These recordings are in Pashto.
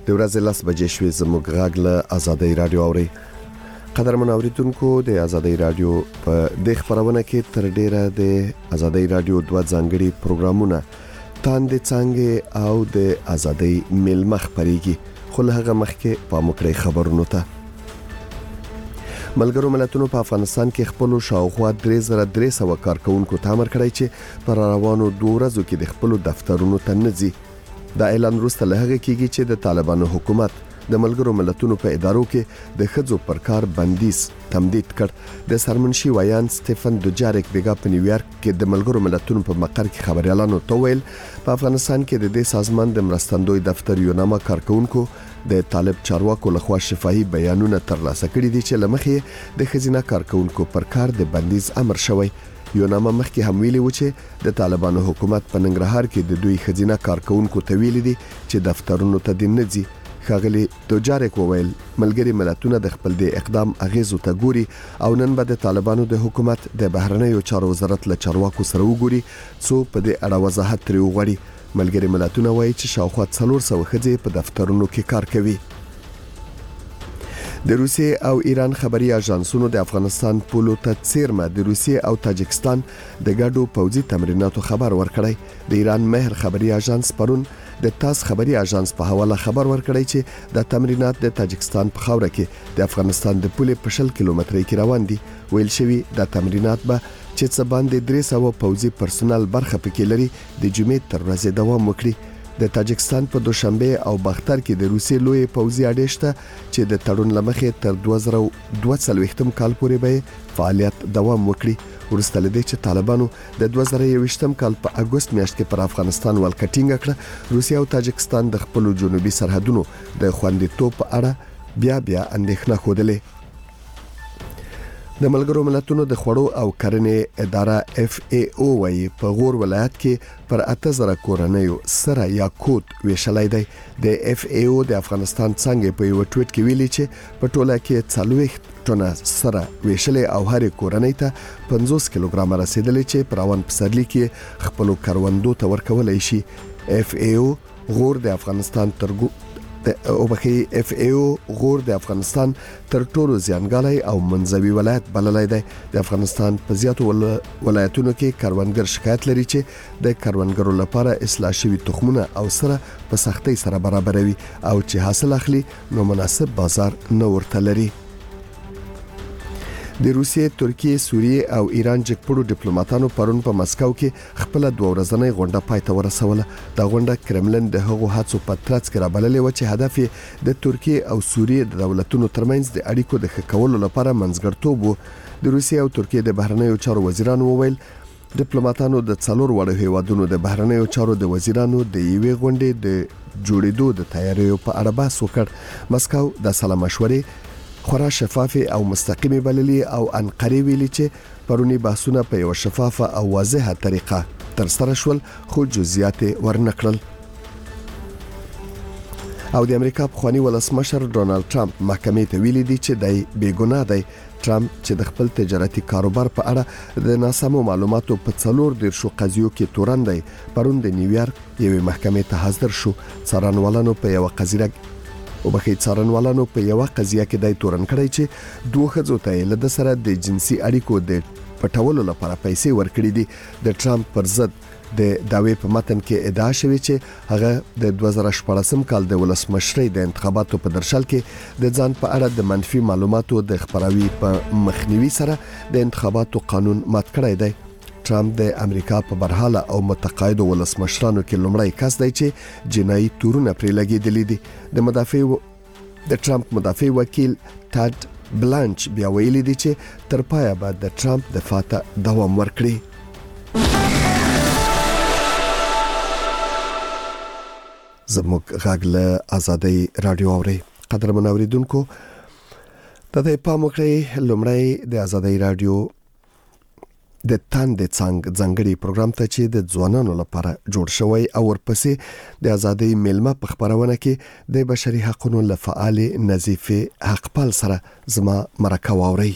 د ورځې 10 بجې شوې زموږ غږ له آزادۍ رادیو اوري. قدرمن اوریدونکو د آزادۍ رادیو په د خبرونه کې تر ډیره د آزادۍ رادیو دوه ځانګړي پروګرامونه تاندې څنګه او د آزادۍ ملمخ پریږي، خو له هغه مخکې په مکړې خبرونو ته ملګرو ملتونو په افغانستان کې خپل شاوخوا 3300 کارکونکو تامر کړی چې پر روانو 2 ورځو کې د خپل دفترونو ته نځي. دا اعلان وروسته له هغه کېږي چې د طالبانو حکومت د ملګرو ملتونو په ادارو کې د خځو پر کار بندیز تمدید کړ. د سرمنشي ویان سټيفن دوجاریک بیګا په نیویارک کې د ملګرو ملتونو په مقر کې خبريالانو ته ویل په افغانستان کې د دې سازمان د مرستندوی دفتر یو نامه کارکونکو د طالب چارواکو لخوا شفاهي بیانونه ترلاسه کړي دي چې لمخې د خزینه کارکونکو پر کار د بندیز امر شوی. یو نامه مخکې هم ویلي و چې د طالبانو حکومت په ننګرهار کې د دوی خزینه کارکونکو ته ویلي دي چې دفترونو ته دین نه ځي. ښاغلي دوجاریک وویل ملګری ملتونه د خپل د اقدام اغیزو ته ګوري او نن به د طالبانو د حکومت د بهرنیو چارو وزارت له چارواکو سره وګوري څو په دې اړه وضاحت ترې وغواړي. ملګری ملتونه وایي چې شاوخوا 400 ښځې په دفترونو کې کار کوي. د روسیې او ایران خبري اژانسونو د افغانستان پولو ته څیرمه د روسیې او تاجکستان د ګډو پوځي تمریناتو خبر ورکړی. د ایران مهر خبري اژانس پرون د تاس خبري اژانس په حواله خبر ورکړی چې د تمرینات د تاجکستان په خاوره کې د افغانستان د پولې په 60 کیلومترۍ کې روان دي. ویل شوی د تمرینات به چې څه باندې 300 پوځي پرسونل برخه پکې لري د جمعې تر ورځې دوام وکړي. د تاجکستان په دوشنبه او باختر کې د روسیې لوی پوځي اډې شته چې د تړون لمخې تر 2022 کال پورې به فعالیت دوام وکړي. ورسته لدې چې طالبانو د 2021 کال په اگست میاشت کې پر افغانستان ولکټینګ کړه، روسیې او تاجکستان د خپل جنوبي سرحدونو د خوندیتوب په اړه بیا اندېښنه خوده. د ملګرو ملتونو د خوړو او کرنې اداره FAO وايي په غور ولایت کې پر 8000 کورنیو سره یا کوټ ویشلای دی. د FAO د افغانستان څنګه په یو ټویټ کې ویلي چې په ټوله کې 40 ټنه سره ویشلې او هر کورنۍ ته 50 کیلوګرام رسیدلې چې پراون پسرلی کې خپل کروندو ته ورکولای شي. FAO غور د افغانستان تر ټولو زیانګالای او منځوي ولایت بللای دی. د افغانستان په زیاتو ولایتونو کې کروندګر شکایت لري چې د کروندګرو لپاره اصلاح شوی تخمونه او سره په سختۍ سره برابروي او چې حاصل اخلي نو مناسب بازار نه ورته لري. د روسیې، ترکیې، سوریې او ایران جګپړو ډیپلوماټانو پرون په مسکو کې خپل 2 ورځنۍ غونډه پای ته ورسوله. دا غونډه کرملن د هغو هڅو په ترڅ کې رابللې و چې هدف یې د ترکیې او سوریې د دولتونو ترمنځ د اړیکو د ښه کولو لپاره منځګړتوب و. د روسیې او ترکیې د بهرنیو چارو وزیرانو وویل ډیپلوماټانو د 4 وړو هیوادونو د بهرنیو چارو د وزیرانو د یوې غونډې د جوړېدو د تیاریو په اړه بحث وکړ. مسکو د سلا مشورې خورا شفافه او مستقیمه بللي او انقره ویلي چې پرونی بحثونه په یو شفافه او واضحه طریقه تر سره شول، خو جزئیات ورنکړل. او د امریکا پخوانی ولسمشر ډونالد ټرمپ محکمې ته ویلي دي چې دای بیګناه دی. ټرمپ چې د خپل تجارتي کاروبار په اړه د ناسمو معلوماتو په 4 قضیو کې تورن دی، پرون د نیویارک یوې محکمې ته حاضر شو. څارنوالانو په یو قضیه کې دای تورن کړی چې 2 ښځو ته له د سره د جنسي اړیکو د پټولو لپاره پیسې ورکړي دي. د ټرمپ پر ضد د داوی په متن کې ادعا شوې چې هغه د 2014 کال د ولسمشرۍ د انتخاباتو په درشل کې د ځان په اړه د منفي معلوماتو د خبراوي په مخنیوي سره د انتخاباتو قانون مات کړی دی. ټرمپ د امریکا په برحاله او متقاعد ولسمشرانو کې لومړی کس دی چې جنایي تورونه پرې لګېدلې دي. د ټرمپ مدافع وکیل ټاډ بلانچ بیا ویلي دی چې تر پایه به د ټرمپ دفاع ته دوام ورکړي. زموږ غږ له آزادۍ رادیو اوري. قدرمن اوریدونکو د دې پام وکړئ لومړی د آزادۍ رادیو د تاندې ځانګړي پروګرام ته چې د ځوانانو لپاره جوړ شوی او ورپسې د آزادۍ ملمه په خبرونه کې د بشري حقوقو لفعال نظیف حقپال سره زما مرکه واوري.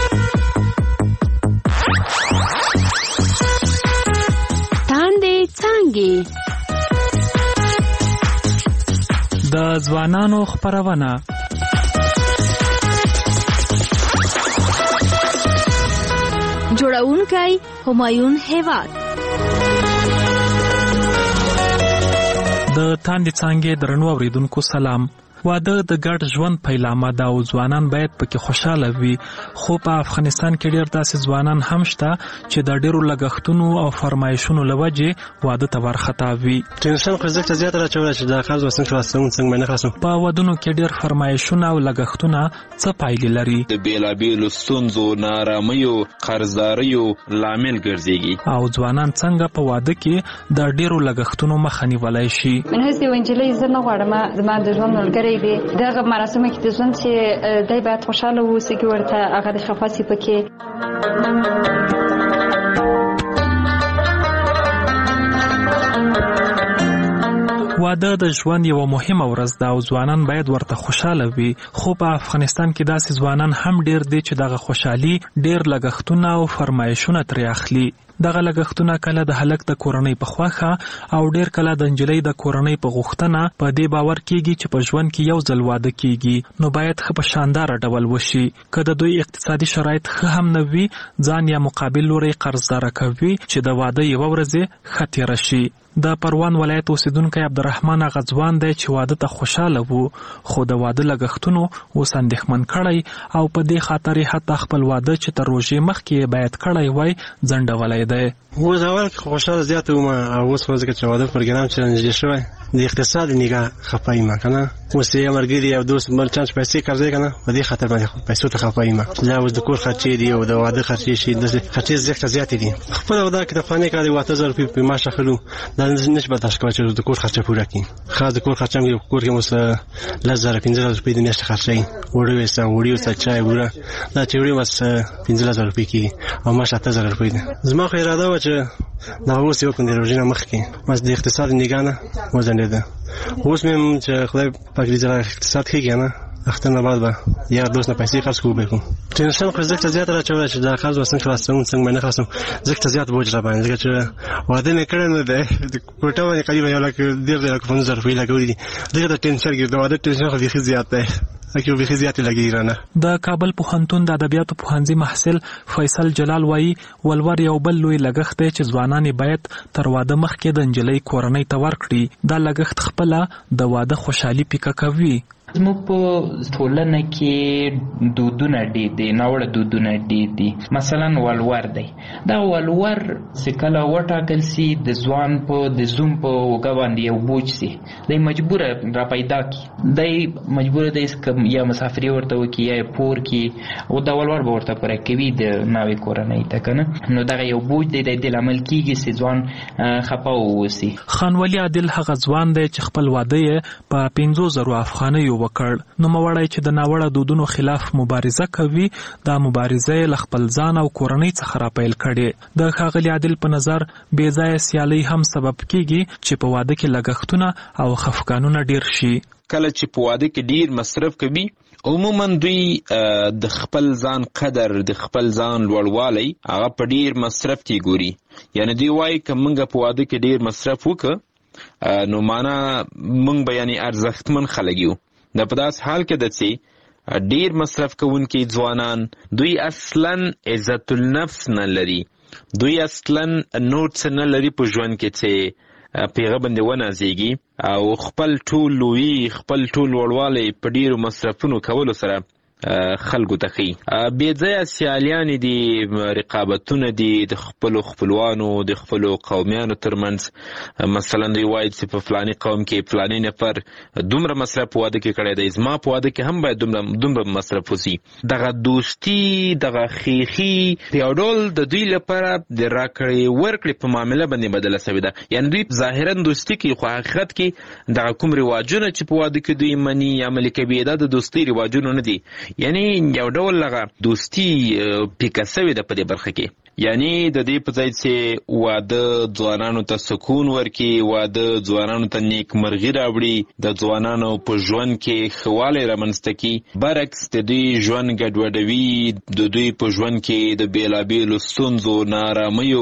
تاندې ځوانانو خپرونه. جوړونکی همایون هیواد. د تاندې څانګې درنو اوریدونکو سلام. واده د ګډ ژوند پیلامه ده او ځوانان باید پکې خوشاله وي، خو په افغانستان کې ډېر داسې ځوانان هم شته چې د ډېرو لګښتونو او فرمایشونو له وجې واده ته ورخطا وي. ټینشن خو زیات راچولی چې دا قرض وسنګ خلاصوم څنګه نه خلاصوم. په ودونو کې ډېر فرمایشونه او لګښتونه څه پایلې لري؟ د بیلابیلو ستونزو، نارامیو، قرضداریو لامل ګرځېږي. او ځوانان څنګه په واده کې د ډېرو لګښتونو مخه نیولی شي؟ من هسې یو نجلۍ زه نه غواړم زما د ژوند ملګری دی دغه مراسمو کې د ژوند چې دی باید خوشحاله واوسي کې ورته هغه د خفه سي پکې. واده د ژوند یوه مهمه ورځ ده او ځوانان باید ورته خوشاله وي، خو په افغانستان کې داسې ځوانان هم ډېر دي چې دغه خوشحالي ډېر لګښتونه او فرمایشونه ترې اخلي. دغه لګښتونه کله د هلک د کورنۍ په خوښه او ډېر کله د نجلۍ د کورنۍ په غوښتنه په دې باور کېږي چې په ژوند کې یو ځل واده کېږي، نو باید ښه په شانداره ډول وشي. که د دوی اقتصادي شرایط ښه هم نه وي، ځان یا مقابل لوری قرضداره کوي چې د واده یوه ورځ ښه تېره شي. د پروان ولایت اوسیدونکی عبدالرحمن هغه ځوان دی چې واده ته خوشاله وو، خو د واده لګښتونو اوس اندېښمن کړی او په دې خاطر یې حتی خپل واده چې تر روژې مخکې یې باید کړی وای ځنډولی دی. اوس اول کې خوشاله زیات وم او اوس خو ځکه چې واده پروګرام چې نږدې شوی د اقتصاد نگاه خفه یم که نه. اوس یې ملګري او دوست بل چا چې پیسې قرضوي که نه په دې خاطر باندې پیسو ته خفه یم. دا اوس د کور خرچې دي او د واده خرچې شي، داسې خرچې زیاتې دي. خپله واده کې د پخواني کال 8000 روپۍ په معاش اخلو، دا نشي برداشت کولی چې د کور خرچه پوره کړي. خاص د کور خرچه هم کور کې اوس 10000 15000 روپۍ د میاشتې خرچوي. وړۍ وسته چای بوره دا چې وړۍ بس 15000 روپۍ کېږي او معاش 8000 روپۍ ده. زما خو اراده وه چې دا اوس یې وکړم د روژې نه مخکې بس د اقتصاد نګاه نه وځنډېده. اوس مې چې خدای پاک دې اقتصاد ښه کړي نه اختر نه بعد به یا دوست نه پیسې خرڅ کوو بېکو. ټینشن خو ځکه زیات راچولی چې دا قرض به څنګه خلاصوم څنګه به نه خلاصوم، ځکه زیات بوج را باندې ځکه چې واده مې کړی نه دی. د کوټه باندې قریبا 1,50,000 روپۍ لګولي دي. ځکه د ټینشن کې د واده ټینشن خو بیخي زیات دی. د کابل پوهنتون د ادبیاتو پوهنځي محصل فیصل جلال وایي ولور یو بل لوی لګښت دی چې ځوانان باید تر واده مخکې د نجلۍ کورنۍ ته ورکړي. دا لګښت خپله د واده خوشحالي پیکه کوي. زموږ په ټولنه کې دودونه ډېر دي، ناوړه دودونه ډېر دي. مثلا ولور دی، دا ولور چې کله وټاکل سي د ځوان په د زوم په اوږه باندې یو بوج سي، دی مجبوره را پیدا کی، دی مجبوره دی یا مسافري ورته وکړي یا پور کړي او دا ولور به ورته پوره کوي د ناوې کورنۍ ته که نه. نو دغه یو بوج دی د دې لامل کېږي چې ځوان خفه واوسي. خان ولي عادل هغه ځوان دی چې خپل واده یې په 50,000 افغانیو وکړ. نوموړی چې د ناوړه دودونو خلاف مبارزه کوي، دا مبارزه یې له خپل ځان او کورنۍ څخه راپیل کړې. د ښاغلي عادل په نظر بې ځایه سیالۍ هم سبب کېږي چې په واده کې لګښتونه او خفګانونه ډېر شي. کله چې په واده کې ډیر مصرف کوي، عموما دوی د خپل ځان قدر، د خپل ځان لوړوالی هغه په ډیر مصرف کې ګوري. یعنی دوی وایي که موږ په واده کې ډیر مصرف وکړو نو معنا موږ به یعنی ارزښتمن خلک یو. دا په داس حال کې ده چې ډیر مصرف کوونکي ځوانان دوی اصلا عزت النفس نه لري، دوی اصلا نور څه نه لري په ژوند کې چې پیغه باندې ونازېږي او خپل ټول لوی خپل ټول وړوالی په ډیرو مصرفونو کولو سره خلکو ته ښي. بې ځایه سیالیانې دي، رقابتونه دي د خپلو خپلوانو د خپلو قومیانو ترمنځ. مثلا دوی وایي چې په فلاني قوم کې فلاني نفر دومره مصرف په واده کې کړی دی، زما په واده کې هم باید دومره مصرف وسي. دغه دوستي، دغه خیخي یو ډول د دوی لپاره د راکړې ورکړې په معامله باندې بدله شوې ده. یعنې دوی ظاهرا دوستي کوي خو حقیقت کې دغه کوم رواجونه چې په واده کې دوی مني عملي کوي دا د دوستۍ رواجونه نه دي. یعنی یو ډول لغه دوستی پیکه سوې ده په دې برخه کې. یعنی د دې په ځای چې واده ځوانانو ته سکون ورکړي، واده ځوانانو ته نیکمرغي راوړي، د ځوانانو په ژوند کې ښه والی رامنځته کړي، برعکس د دوی ژوند ګډوډوي، د دوی په ژوند کې د بېلابېلو ستونزو، نارامیو،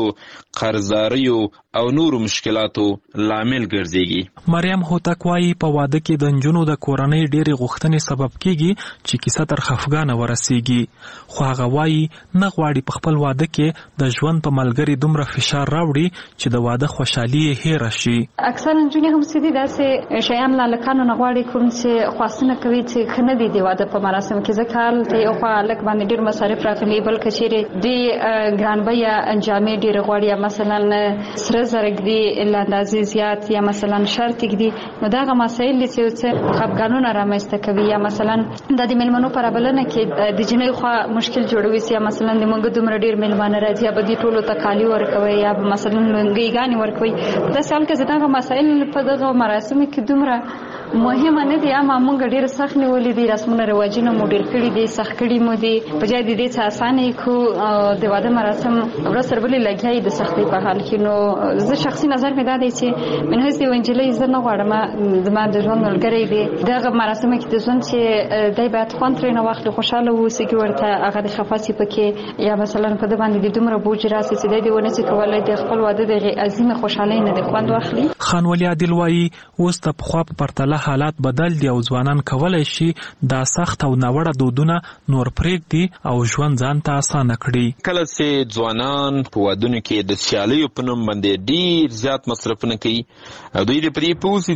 قرضداریو او نورو مشکلاتو لامل ګرځيږي. مریم هوتک وايي په واده کې د نجونو د کورنۍ ډېرې غوښتنې سبب کیږي چې کیسه تر خفګانه ورسیږي، خو هغه وايي نه غواړي په خپل واده کې د ژوند په ملګري دومره فشار راوړي چې د واده خوشحالي یې هېره شي. اکثر نجونې هم سدي داسې شیان لکانو نه غواړي کوم چې خواستنه کوي چې خنه دي د واده په مراسم کې ځکه ته یو خوا لک باندې ډېر مصارف راغلي بل کچېره دی ګران بیا انجامې ډېر غواړي مثلا سره زرګ دی لاندازې زیات یا مثلا شرط دی نو دا مسایل چې خپګانونه رامنځته کوي یا مثلا د میلمنو پر بلنه کې د جنې خوا مشکل جوړوي چې مثلا د موږ دومره ډېر میلمانه راځي یا به دي ټولو ته کالی ورکوي یا مثلا لنګيګانی ورکوي دا سال کې دا مسایل په دغه مراسم کې دومره مهمه نه دي اما موږ ډېر سخت نیولې دي رسمونه رواجونه مو ډېر کړي دي سخت کړي مو دي په ځای دي چې اسانه کو د واده مراسم ورسره بلې لګیای د سختي په حال کې نو زه شخصي نظر مې دا دی چې من هیڅ یو انجلۍ زه نه غواړم د ما د ژوند ملګری دی دغه مراسم کې د ژوند چې دای باید خوند ترې نه واخلي خوشاله اوسي کې ورته هغه د خفاسي پکې یا مثلا په د باندې د دومره بوج راسي چې د ونه چې کولای د خپل واده د عظیم خوشحالۍ نه د خوند واخلي. خان ولی عادل وايي اوس د پخوا په پرتله حالات بدل دي او ځوانان کولای شي دا سخت او ناوړه دودونه نور پرېږدي او ژوند ځان ته اسانه کړي. کله چې ځوانان په ودونو کې د سیالیو په نوم باندې ډیر زیات مصرفونه کوي او دوی د پدې پوسي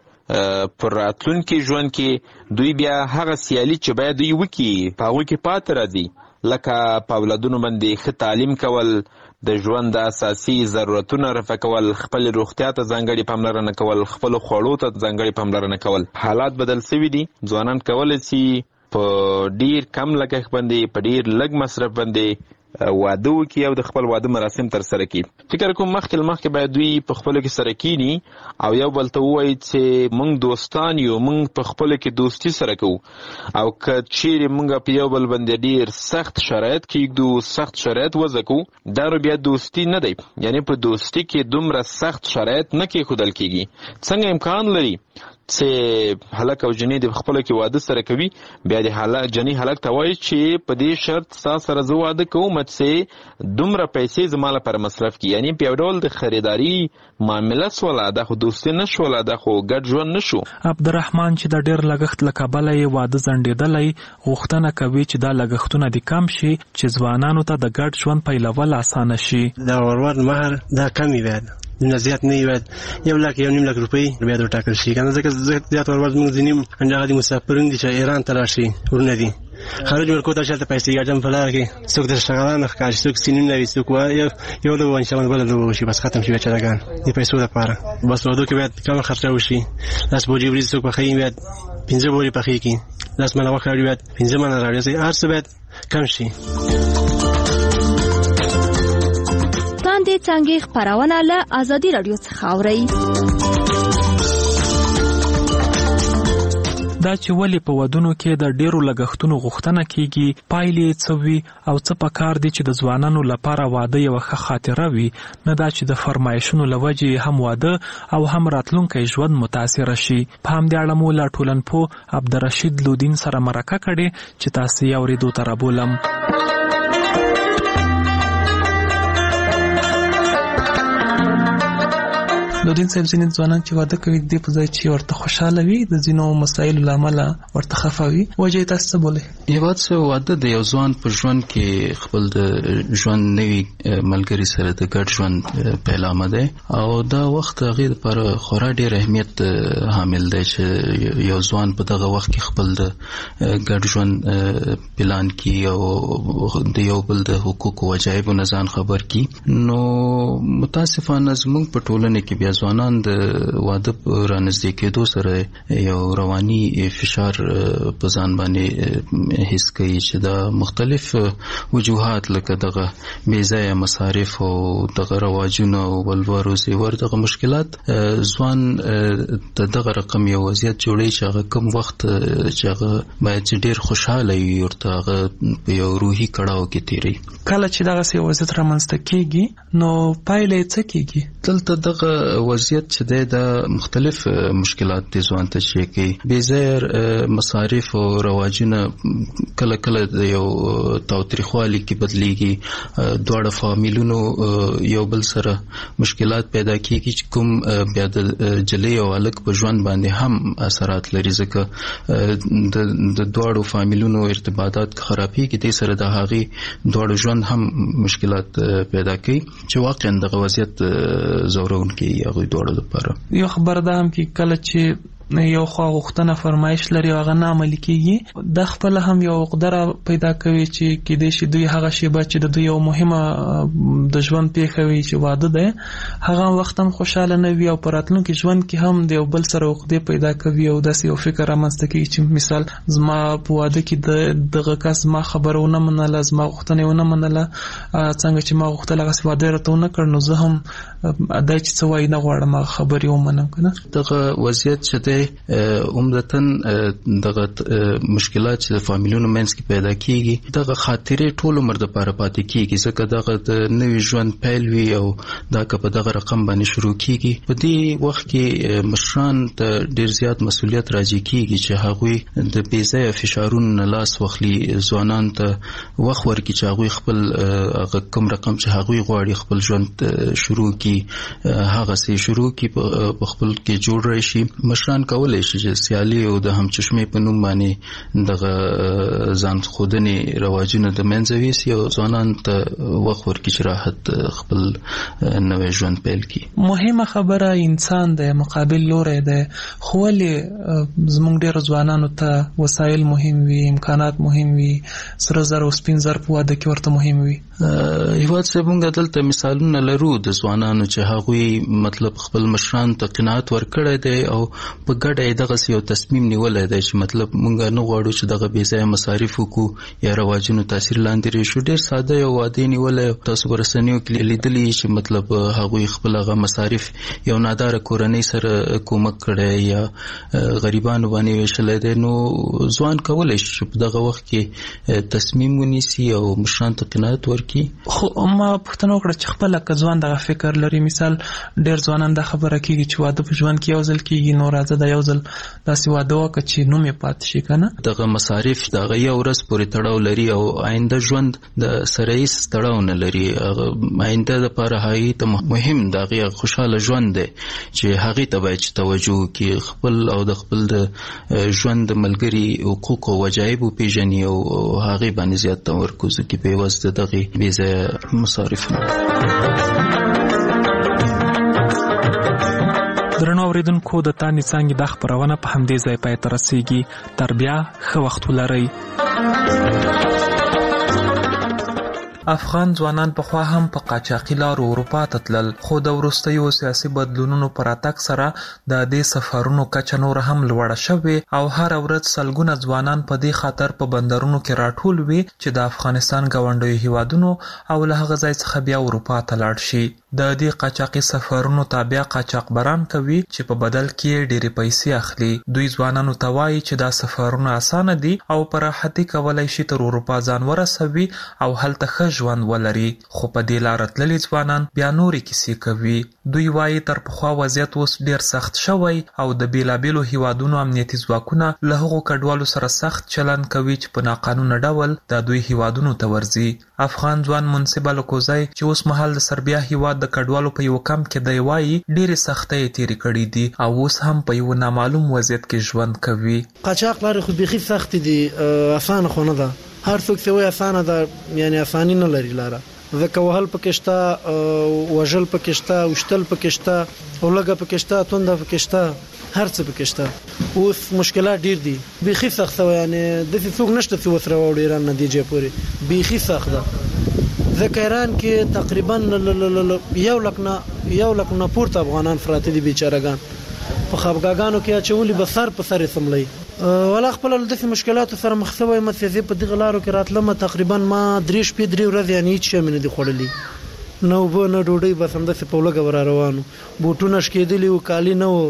چې پر راتلونکي ژوند کې دوی بیا هغه سیالي چې باید دوی وکړي په هغه کې پاتې راځي لکه په اولادونو باندې ښه تعلیم کول د ژوند د اساسي ضرورتونو رفع کول خپل روغتیا ته ځانګړې پاملرنه کول خپل خوړو ته ځانګړې پاملرنه کول. حالات بدل شوي دي ځوانان کولی شي په ډیر کم لګښت باندې په ډیر لږ مصرف باندې واده وکړي او د خپل واده مراسم تر سره کړي. فکر کوم مخکې باید دوی په خپلو کې سره کینی او یو بل ته ووایي چې موږ دوستان یو موږ په خپلو کې دوستي سره کوو او که چیرې موږ په یو بل باندې ډیر سخت شرایط کېږدو سخت شرایط وضع کوو دا نو بیا دوستي نه دی یعنی په دوستي کې دومره سخت شرایط نه کېښودل کېږي. څنګه امکان لري چې هلک او جنې د خپلو کې واده سره کوي بیا د جنې هلک ته وایي چې په دې شرط ستا سره زه واده کوم چې دومره پیسې زما لپاره مصرف کړي یعنی په یو ډول د خریداري معامله سوله دا خو دوستي نه شوله دا خو ګډ ژوند نه شو. عبدالرحمن چې د ډېر لګښت له کبله یې واده ځنډېدلی غوښتنه کوي چې دا لګښتونه دې کم شي چې ځوانانو ته د ګډ ژوند پیلول اسانه شي. دا ورور مهر دا کم وي نه زیات نه وي 1,000,000 روپۍ بیا ورټاکل شي کنه ځکه زیات ورور موږ ځینیم هغه د مسافرین دي چې ایران ته راشي ورنه دي خارج ورکو ته شته پیسې ګټم په لار کې څوک د شغالانه ښکار څوک سینې نه وي څوک یو د وان شمن بل د وشي بس ختم شي چې راګان د پیسو لپاره بس ودو کې باید کم خرچه وشي لاس بوجي ورې څوک په خې باید 15 بوجي په خې کې لاس منه وخت باید 15 منه راځي هر څه باید کم شي. لاندې څنګه خبرونه له ازادي رادیو څخه اوري. دا چې ولې په ودونو کې د ډیرو لګښتونو غوښتنه کیږي پایلې څه وي او څه پکار دي چې د ځوانانو لپاره واده یو ښه خاطره وي نه دا چې د فرمایشونو لوجې هم واده او هم راتلونکی ژوند متاثر شي. په همدې اړه مو له ټولنپوه عبدالرشید لودین سره مرکه کړې چې تاسو یې اورېدو ته رابولم. لودین صاحب ځینې ځوانان چې واده کوي د په ځای چې ورته خوشاله وي د ځینو مسایلو له امله ورته خفه وي وجه یې تاسو څه بولئ؟ یوازې څه واده د یو ځوان په ژوند کې خپل د ژوند نوي ملګري سره د ګډ ژوند پیلامه دی او دا وخت هغې دپاره خورا ډېر اهمیت حامل دی چې یو ځوان په دغه وخت کې خپل د ګډ ژوند پلان کړي او د یو بل د حقوقو وجایبو نه ځان خبر کړي. نو متاسفانه زموږ په ټولنه کې بیا ځوانان د واده رانږدې کېدو سره یو رواني فشار په ځان باندې حس کوي چې دا مختلف وجوهات لکه دغه بې ځایه مصارف او دغه رواجونه او ولور او زیور دغه مشکلات ځوان د دغه رقم یو وضعیت جوړوي چې هغه کم وخت چې هغه باید چې ډېر خوشحاله وي ورته هغه په یو روحي کړاو کې تېروي. کله چې دغسې وضعیت رامنځته کېږي نو پایله یې څه کېږي؟ دلته دغه وضعیت چې د مختلف مشکلات د ځوان ته شي کوي بېځایه مصارف او رواجونه کله کله د یو تاوتریخوالي کې بدلیږي دواړه فامیلونو یو بل سره مشکلات پیدا کیږي چې کوم بیا د جلې او الک په ژوند باندې هم اثرات لري ځکه د دواړو فامیلونو ارتباطات خرابېږي د سره د هغې دواړو ژوند هم مشکلات پیدا کوي چې واقعا دغه وضعیت ځورونکی هغوی دواړو لپاره. یو خبر ده هم کې کله چې یو خوا غوښتنه فرمایش لري هغه نه عملي کیږي د خپل هم یو قدره پیدا کوي چې کېدای شي دوی هغه شیبه چې د دوی یو مهمه د ژوند پیښه وي چې واده ده هغه وخت هم خوشاله نه وي او په راتلونکي ژوند کې هم د یو بل سره عقدې پیدا کوي او داسې یو فکر رامنځته کوي چې مثال زما په واده کې دغه کس ما خبره ونه منله زما غوښتنه ونه منله څنګه چې ما غوښتل هغه واده راته ونه کړ نو زه هم دا چې څه وایي نه غواړم هغه خبرې ومنم که نه. دغه وضعیت چې دی عمدتاً دغه مشکلات چې د فامیلونو منځ کې پیدا کیږي دغه خاطرې ټول عمر دپاره پاتې کیږي ځکه دغه د نوي ژوند پیل وي او دا که په دغه رقم باندې شروع کیږي په دې وخت کې مشران ته ډېر زیات مسؤلیت راجع کیږي چې هغوی د بېځایه فشارونو نه لاس واخلي ځوانانو ته وخت ورکړي چې هغوی خپل کوم رقم چې هغوی غواړي خپل ژوند شروع کړي هغسې شروع کړي په خپل کې جوړ راشي. مشران کولای شي چې سیالي او د همچشمې په نوم باندې دغه ځان ښودنې رواجونه د منځه یوسي او ځوانانو ته وخت ورکړي چې راحت خپل نوی ژوند پیل کړي. مهمه خبره انسان دی مقابل لوری دی خو ولې زموږ ډېرو ځوانانو ته وسایل مهم وي امکانات مهم وي سره زر او سپین زر په واده کې ورته مهم وي. هیواد صاحب موږ دلته مثالونه لرو د ځوانانو چې هغوی مطلب خپل مشرانو ته قناعت ورکړی دی او په ګډه یې دغسې یو تصمیم نیولی دی چې مطلب موږ نه غواړو چې دغه بېځایه مصارف وکړو یا رواجونو تاثیر لاندې راشو. ډېر ساده یو واده یې نیولی تاسو په رسنیو کې لیدلي چې مطلب هغوی خپل هغه مصارف یو ناداره کورنۍ سره کومک کړی یا غریبانو باندې ویشلی دی نو ځوان کولی شي چې په دغه وخت کې تصمیم ونیسي او مشرانو ته قناعت ورکړي. خو ما پوښتنه وکړه چې خپله که ځوان دغه فکر لري مثال ډېر ځوانان دا خبره کېږي چې واده په ژوند کې یو ځل کېږي نو راځه دا یو ځل داسې واده وکړه چې نوم یې پاتې شي که نه. دغه مصارف د هغه یو ورځ پورې تړاو لري او آینده ژوند د سره هېڅ تړاو نه لري. آینده دپاره هغې ته مهم د هغې خوشحاله ژوند دی چې هغې ته باید چې توجه وکړي خپل او د خپل د ژوند د ملګري حقوق او وجایب وپېژني او هغې باندې زیات تمرکز وکړي په عوض د دغې بېځایه مصارفونه. درنو اوریدونکو د تانې څانګې دا خپرونه په همدې ځای پای ته رسیږي. تر بیا ښه وخت ولرئ. افغان ځوانان پخوا هم په قاچاقي لارو اروپا ته تلل خو د وروستیو سیاسي بدلونونو په راتګ سره د دې سفرونو کچه نور هم لوړه شوې او هر ورځ سلګونه ځوانان په دې خاطر په بندرونو کې راټول وي چې د افغانستان ګاونډیو هیوادونو او له هغه ځای څخه بیا اروپا ته لاړ شي. د دې قاچاقي سفرونو تابع قاچاقبران کوي چې په بدل کې ډېرې پیسې اخلي. دوی ځوانانو ته وایي چې دا سفرونه اسانه دي او په راحتي کولی شي تر اروپا ځان ورسوي او هلته ښه ژوند ولري خو په دې لاره تللي ځوانان بیا نورې کیسې کوي. دوی وایي تر پخوا وضعیت اوس ډېر سخت شوی او د بیلابیلو هیوادونو امنیتي ځواکونه له هغو کډوالو سره سخت چلند کوي چې په ناقانونه ډول د دوی هیوادونو ته ورځي. افغان ځوان منصب الکوزی چې اوس مهال د سربیا هیواد د کډوالو په یو کمپ کې دی وایي ډېرې سختۍ یې تېرې کړي دي او اوس هم په یو نامعلوم وضعیت کې ژوند کوي. قاچاق لارې خو بیخي سختې دي اسانه خو نه ده. هر څوک چې وایي اسانه ده یعنی اساني نه لري لاره ځکه وهل پکې شته وژل پکې شته وشتل پکې شته اولګه پکې شته تونده پکې شته هر څه پکې شته. اوس مشکلات ډېر دي بیخي سخت یعنی داسې څوک نشته چې وسره وړي ایران نتیجه پورې بیخي سخت ده ځکه ایران کې تقریبا 1 لک نه پورته افغانان پراته دي بیچارهګان په خپګاګانو کې اچولي به سر په سر سملي ولا خپل د مشکلاتو سره مخ شوی متفق په دغه لارو کې راتلم تقریبا ما 3 ورځې یعنی هیڅ شي نه دي خوړلي نو به نه ډوډۍ بس هم د په لګ ور روانو بوټونه شکېدلی او کالی نو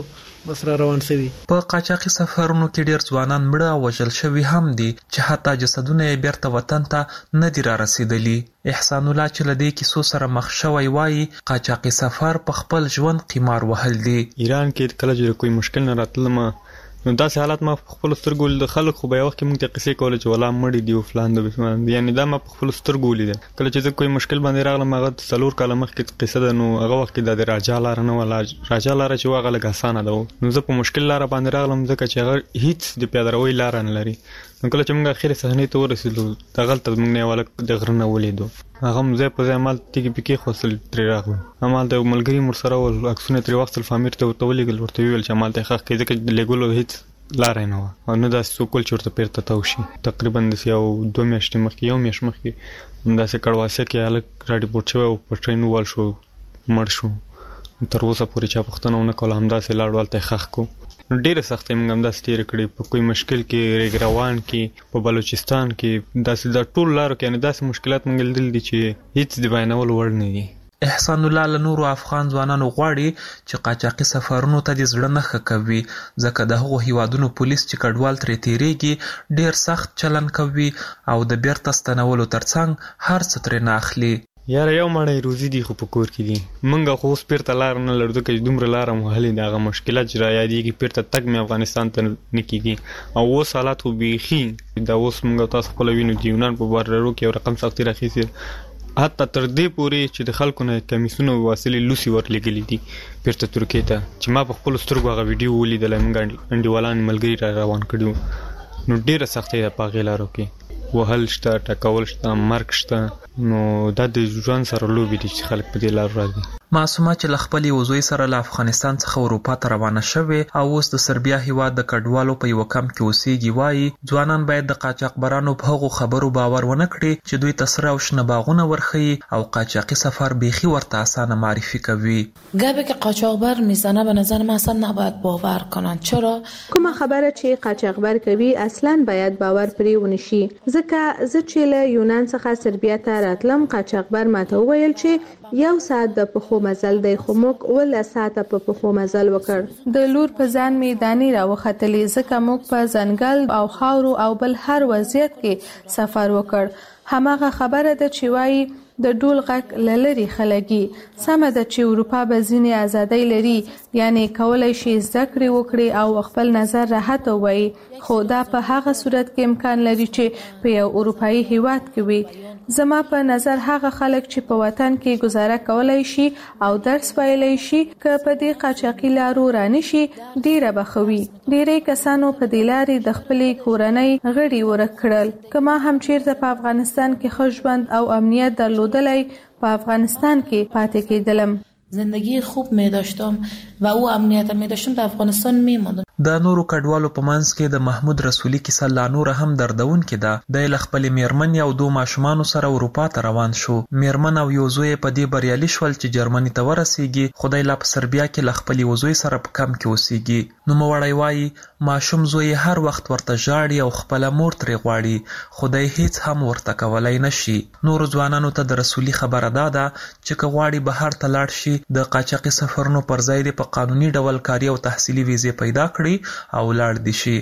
بس را روان شوي. په قاچاقي سفرونو کې ډیر ځوانان مړه او وژل شوي هم دي چې حتی جسدونه یې بیرته وطن ته نه دي را رسیدلي. احسان الله چې له دې کیسو سره مخ شوی وایي قاچاقي سفر په خپل ژوند قمار وهل دي. ایران کې کله چې کوئی مشکل نه راتلم نو داسې حالات ما په خپل سترګو د خلک خو به یو وخت کې موږ ته قصې کولې چې ولا مړي دي او فلان د بسمان یعنی دا ما په خپل سترګو ولیدل. کله چې زه کوئی مشکل باندې راغلم هغه 4 کاله مخکې قصه ده نو هغه وخت کې د راجا لار نه ولا راجا لار چې هغه لږ اسانه ده نو زه په مشکل لار باندې راغلم ځکه چې هغه هیڅ د پیادروي لار نه لري. نو کله چې موږ اخر صحنه ته ورسېدو دغلت موږ نه ولا د غرنه ولیدو هغه مزه په ځای مال تیګي پکې خوصل تر راغلو امال د ملګری مر سره ول اکسونه تر وخت الفامیر ته ولېګل ورته ویل چې مال ته خخ کې ځکه لګولو هیڅ لار نه و او نو دا سوکول چورته پیرته تاوشي تقریبا د یو 2 میاشتې مخکې یو میاشت مخکې دا سه کړواسه کې الګ راډي پورت شو او په ټرین وال شو مړ شو تر اوسه پورې چا پښتنه ونه کول هم دا سه لاړ ولته خخ کو ډیره سخت موږ هم دا ستیر کړی په کوئی مشکل کې ریګروان کې په بلوچستان کې دا سه د ټول لارو کې نه داسې مشکلات موږ لیدل دي چې هیڅ دی بیانول وړ نه دي. احسان الله له نورو افغان ځوانانو غواړي چې قاچاقي سفرونو ته د زړه نه ښه کوي ځکه د هغو هیوادونو پولیس چې کډوال ترې تیریږي ډیر سخت چلن کوي او د بیرته ستنولو ترڅنګ هر څه ترې نه اخلي. یاره یو مړی روزي دی خو په کور کې دي منګه خو اوس پیرته لار نه لرو ځکه دومره لار مهلې دغه مشکلات چې را یادېږي پیرته تګ مې افغانستان ته نه کېږي او اوس حالات خو بیخي دا اوس موږ تاسو خپل وینو د یونان په بارډرو کې یو رقم سختي راخیسي حتی تر دې پورې چې د خلکو نه کمیسونه وسیلې لوسی ورلګلې دي پیرته ترکیه ته چې ما په خپل سترګو هغه ویډیو ولیدل موږ انډیوالان ملګری را روان کړو نو ډیره سختي ده په غیلارو کې وهل شته ټکول شته مرګ شته نو دا د ژوند سره لوبي دي چې خلک په دې لار راځي. معصومه چې له خپل وزوی سره له افغانستان څخه اروپا ته روانه شوې او اوس د سربیا هیواد د کډوالو په یو کمپ کې اوسېږي وایي ځوانان باید د قاچاقبرانو په هغو خبرو باور ونه کړي چې دوی ته سره او شنه باغونه ورښیي او قاچاقي سفر بیخي ورته اسانه معرفی کوي. گپی که قاچاقبر میزنه به نظر من اصلا نباید باور کنن. چرا؟ کومه خبره چې قاچاقبر کوي اصلا باید باور پرې ونشي ځکه زه چې له یونان څخه سربیا ته راتلم قاچاقبر ماته وویل چې یو ساعت د پخو مزل دی خو موږ ول ساعت په پخو مزل وکړ. د لور په ځان می دانی را وختلې ځکه موږ په ځنګل او خاورو او بل هر وضعیت کې سفر وکړ. هماغه خبره ده چې وایي د ډول غک لری خلګي سمه ده چې اروپا به ځینې ازادۍ لري یعنی کولای شي زده کړې وکړي او خپل نظر راحت وایي خو دا په هغه صورت کې امکان لري چې په یو اروپאי هیواد کې وي. زما په نظر هغه خلک چې په وطن کې گزاره کولای شي او درس ویلای شي که په دې قاچاقي لارو رانشي ډیره بخوي. ډیرې کسانو په دې لارې د خپلې کورنۍ غړي ورکړل. کما هم چیرته په افغانستان کې ښه ژوند او امنیت درلودلای په افغانستان کې پاتې کېدلم. زندگی خوب می داشتم و او امنیت می داشتم در افغانستان می ماندم. د نورو کډوالو په منځ کې د محمود رسولي کیسه لا نور هم دردونکې ده. د خپل میرمن او 2 ماشومان سره اروپا ته روان شو. میرمن او یو زوی په دې بریالي شول چې جرمني ته ورسیږي. خدای لا په سربیا کې ل خپل وزوی سره په کم کې اوسېږي. نو موړی وایي ماشوم زوی هر وخت ورته ژاړي او خپل مور ترې غواړي خدای هیڅ هم ورته کولای نشي. نور ځوانانو ته د رسولي خبره ده چې که غواړي بهر ته لاړ شي د قاچاقي سفرونو پر ځای د په قانوني ډول کاري او تحصیلي ویزه پیدا کړي او لاړ دي شي.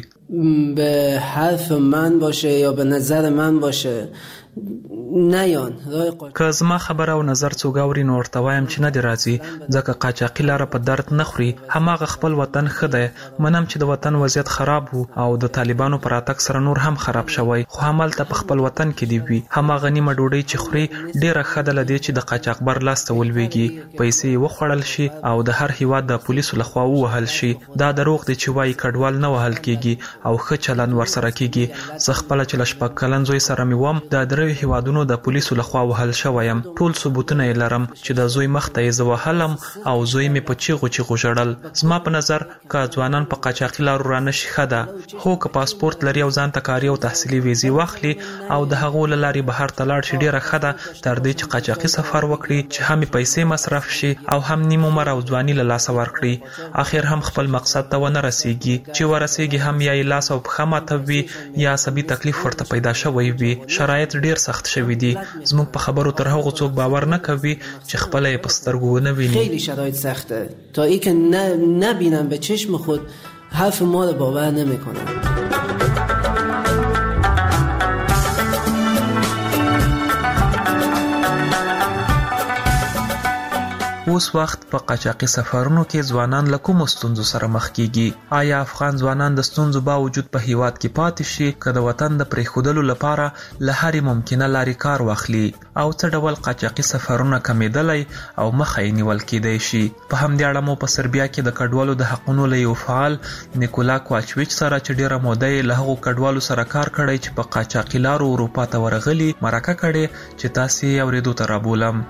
به حرف من باشه یا به نظر من باشه نیان که زما خبره او نظر څوک اوري نو ورته وایم چې نه دی راځي ځکه قاچاقي لاره په درد نه خوري. هماغه خپل وطن ښه دی. منم چې د وطن وضعیت خراب وو او د طالبانو پر اتک سره نور هم خراب شوی خو همالته په خپل وطن کې دی وي. هماغه نیمه ډوډۍ چې خوري ډیره ښه ده له دې چې د قاچاقبر لاس ته ولویږي پیسې وخوړل شي او د هر هیواد د پولیسو لخوا ووهل شي. دا دروغ دی چې وایي کډوال نه وهل کیږي او ښه چلند ورسره کیږي. زه خپل چې ل شپږ کلن زوی سره مې وم د درې هیوادونو د پولیسو لخوا وهل شویم. ټول ثبوتونه یې لرم چې د زوی مخ ته یې زه وهلم او زوی مې په چیغو چیغو ژړل. زما په نظر که ځوانان په قاچاقي لارو رانشي ښه ده. خو که پاسپورت لري او ځان ته کاري او تحصیلي ویزې واخلي او د هغو له لارې بهر ته لاړ شي ډیره ښه ده تر دې چې قاچاقي سفر وکړي چې هم پیسې مصرف شي او هم نیم عمر او ځواني له لاسه ورکړي. اخر هم خپل مقصد ته ونه رسیږي. چې ورسیږي هم یا لاس او پښه ماتوي یا عصبي تکلیف ورته پیدا شوی وي. شرایط ډیر سخت شوی دي. زموږ په خبرو تر هغه څوک باور نه کوي چې خپل یې په سترګو ونه ویني. خیلی شرایط سخته تا ای که نبینم به چشم خود حرف ما رو باور نمیکنم. اوس وخت په قاچاقي سفرونو کې ځوانان له کومو ستونزو سره مخ کیږي؟ آیا افغان ځوانان د ستونزو باوجود په هیواد کې پاتې شي که د وطن د پریښودلو لپاره له هرې ممکنه لارې کار واخلي؟ او څه ډول قاچاقي سفرونه کمیدلی او مخه یې نیول کیدای شي؟ په همدې اړه مو په سربیا کې د کډوالو د حقونو له یو فعال نیکولا کوواچویچ سره چې ډیره موده یې له هغو کډوالو سره کار کړی چې په قاچاقي لارو اروپا ته ورغلي مرکه کړې چې تاسې یې اورېدو ته رابولم.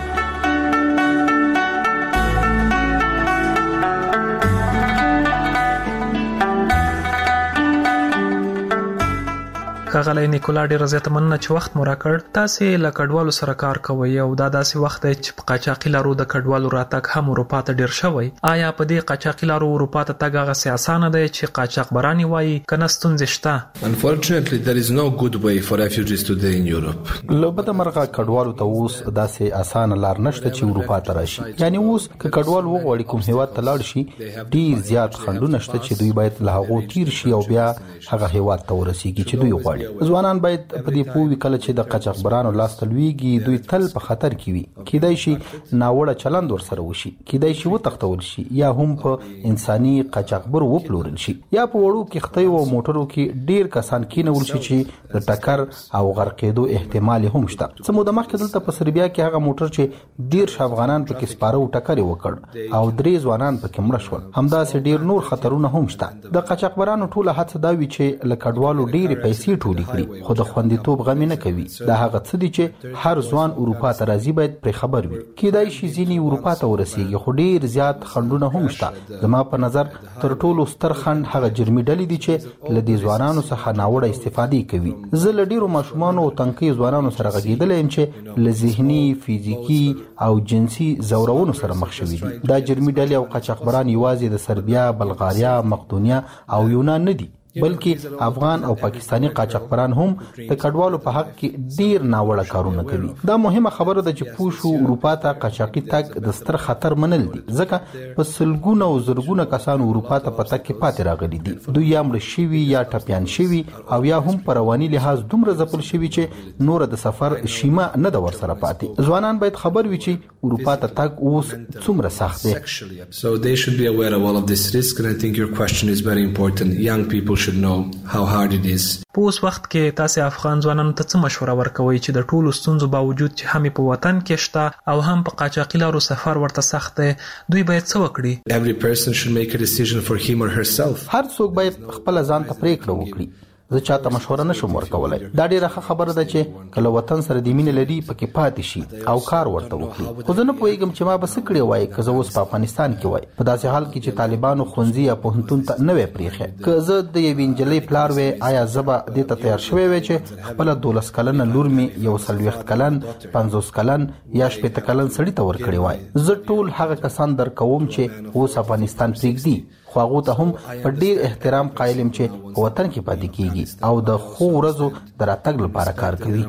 ښاغلی نیکولا ډیره زیاته مننه چې وخت مو راکړ. تاسې له کډوالو سره کار کوئ او دا داسې وخت دی چې په قاچاقي لارو د کډوالو راتګ هم اروپا ته ډیر شوی. آیا په دې قاچاقي لارو اروپا ته تګ هغسې اسانه دی چې قاچاقبران یې وایي که نه ستونزې شته؟ Unfortunately, there is no good way for refugees today in Europe. له بده مرغه کډوالو ته اوس داسې اسانه لار نشته چې اروپا ته راشي. یعنی اوس که کډوال وغواړي کوم هیواد ته لاړ شي ډیر زیات خنډونه شته چې دوی باید له هغو تیر شي او بیا هغه هیواد ته ورسیږي چې دوی غواړي. ځوانان باید په دې پوه وي کله چې د قاچاقبرانو لاس ته لویږي دوی تل په خطر کې وي. کیدای شي ناوړه چلند ورسره وشي، کیدای شي وتښتول شي یا هم په انساني قاچاقبر وپلورل شي، یا په وړو کښتیو او موټرو کې ډیر کسان کینول شي چې د ټکر او غرقېدو احتمال هم شته. څه موده مخکې دلته په سربیا کې هغه موټر چې ډیر افغانان پکې سپاره او ټکر یې وکړ او 3 ځوانان پکې مړه شول. همداسې ډیر نور خطرونه هم شته. د قاچاقبرانو ټوله هڅه دا وي چې له کډوالو ډیرې پیسې ټولې کړي خو د خوندیتوب غم نه کوي. دا هغه څه دي چې هر ځوان اروپا ته راځي باید پرې خبر وي. کیدای شي ځینې اروپا ته ورسیږي خو ډیر زیات خنډونه هم شته. زما په نظر تر ټولو ستر خنډ هغه جرمي ډلې دي چې له دې ځوانانو څخه ناوړه استفادې کوي. زه له ډیرو ماشومانو او تنکي ځوانانو سره غږیدلی یم چې له ذهني، فزیکي او جنسي زورونو سره مخ شوي دي. دا جرمي ډلې او قاچاقبران یوازې د سربیا، بلغاریا، مقدونیا او یونان نه دي بلکې افغان او پاکستانی قاچاقبران هم د کډوالو په حق کې ډیر ناوړه کارونه کوي. دا مهمه خبره ده چې پوښو اروپا ته قاچاقي تګ د ستر خطر منل دي ځکه په سلګونه او زرګونه کسان اروپا ته په تګ کې پاتې راغلي دي. دوی یا مړه شوي یا ټپیان شوي او یا هم په رواني لحاظ دومره ځپل شوي چې نور د سفر شیمه نه ده ورسره پاتې. ځوانان باید خبر وي چې اروپا ته تګ اوس څومره سخت دی. So they should be aware of all of this risk and I think your question is very important. Young people should know how hard it is. په اوس وخت کې تاسو افغان ځوانانو ته څه مشوره ورکوي چې د ټولو ستونزو باوجود چې هم په وطن کې شته او هم په قاچاقي لارو سفر ورته سخت دی دوی باید څه وکړي؟ Every person should make a decision for him or herself. هر څوک باید خپل ځان ته پریکړه وکړي. زه چاته مشوره نشم ورکولای. دا ډیره ښه خبره ده چې کله وطن سره د مینې لري پکې پاتې شي او کار ورته وکړي. خو زه نه پوهیږم چې ما به څه کړی وای که زه اوس په افغانستان کې وای په داسې حال کې چې طالبانو ښوونځي یا پوهنتون ته نه وی پریښی. که زه د یوې نجلۍ پلار وی آیا زه به دې ته تیار شوی وی چې خپله 12 کلنه لور مې 40 کلن 50 کلن یا 80 کلن سړي ته ورکړی وای؟ زه ټول هغه کسان درکوم چې اوس افغانستان پرېږدي خو هغو ته هم په ډیر احترام قایل یم چې په وطن کې پاتې کیږي او د ښو ورځو د راتګ لپاره کار کوي.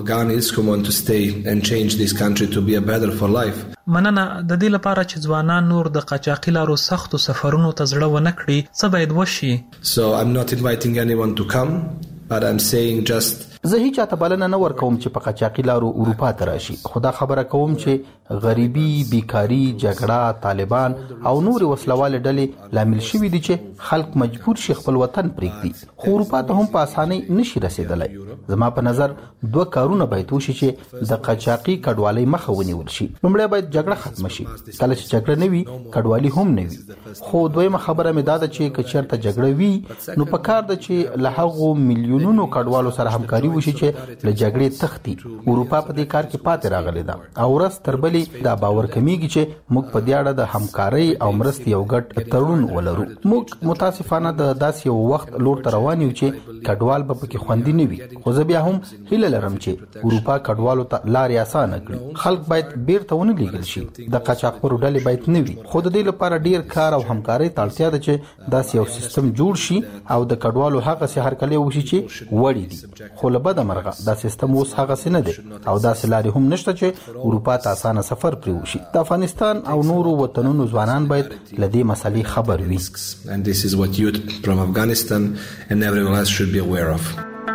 مننه. د دې لپاره چې ځوانان نور د قاچاقي لارو سختو سفرونو ته زړه ونه کړي څه باید وشي؟ So I'm not inviting anyone to come but I'm saying just زه هیڅ چاته بلنه نه ورکوم چې په قاچاقي لارو اروپا ته راشي. خو دا خبره کوم چې غریبي، بیکاری، جګړه، طالبان او نور وسلواله ډلې لامل شوي دي چې خلک مجبور شي خپل وطن پرېږدي. خو اروپا ته هم په اسانۍ نشي رسیدلی. زما په نظر 2 کارونه باید وشي چې د قاچاقي کډوالۍ مخه ونیول شي. لومړی باید جګړه ختمه شي. کله چې جګړه نه وي کډوالي هم نه وي. خو دویمه خبره مې دا ده چې که چېرته جګړه وي نو پکار ده چې له هغو میلیونونو کډوالو سره همکاري بریالی وشي چې له جګړې تختی. اروپا په دې کار کې پاتې راغلی ده او ورځ تر بلې دا باور کمیږي چې موږ په دې اړه د همکارۍ او مرستې یو ګډ تړون ولرو. موږ متاسفانه د داسې یو وخت لور ته روان یو چې کډوال به پکې خوندي نه وي، خو زه بیا هم هیله لرم چې اروپا کډوالو ته لارې اسانه کړي. خلک باید بیرته ونه لیږل شي، د قاچاقبرو ډلې باید نه وي، خو د دې لپاره ډیر کار او همکارۍ ته اړتیا ده چې داسې یو سیستم جوړ شي او د کډوالو هغه هرکلی وشي چې وړي دي. خو له بده مرغه دا سیستم اوس هغه نه دی او داسې لارې هم نشته چې اروپا ته اسانه سفر پرې وشي. د افغانستان او نورو وطنونو ځوانان باید له دې مسلې خبر وي. And this is what youth from Afghanistan and everyone else should be aware of.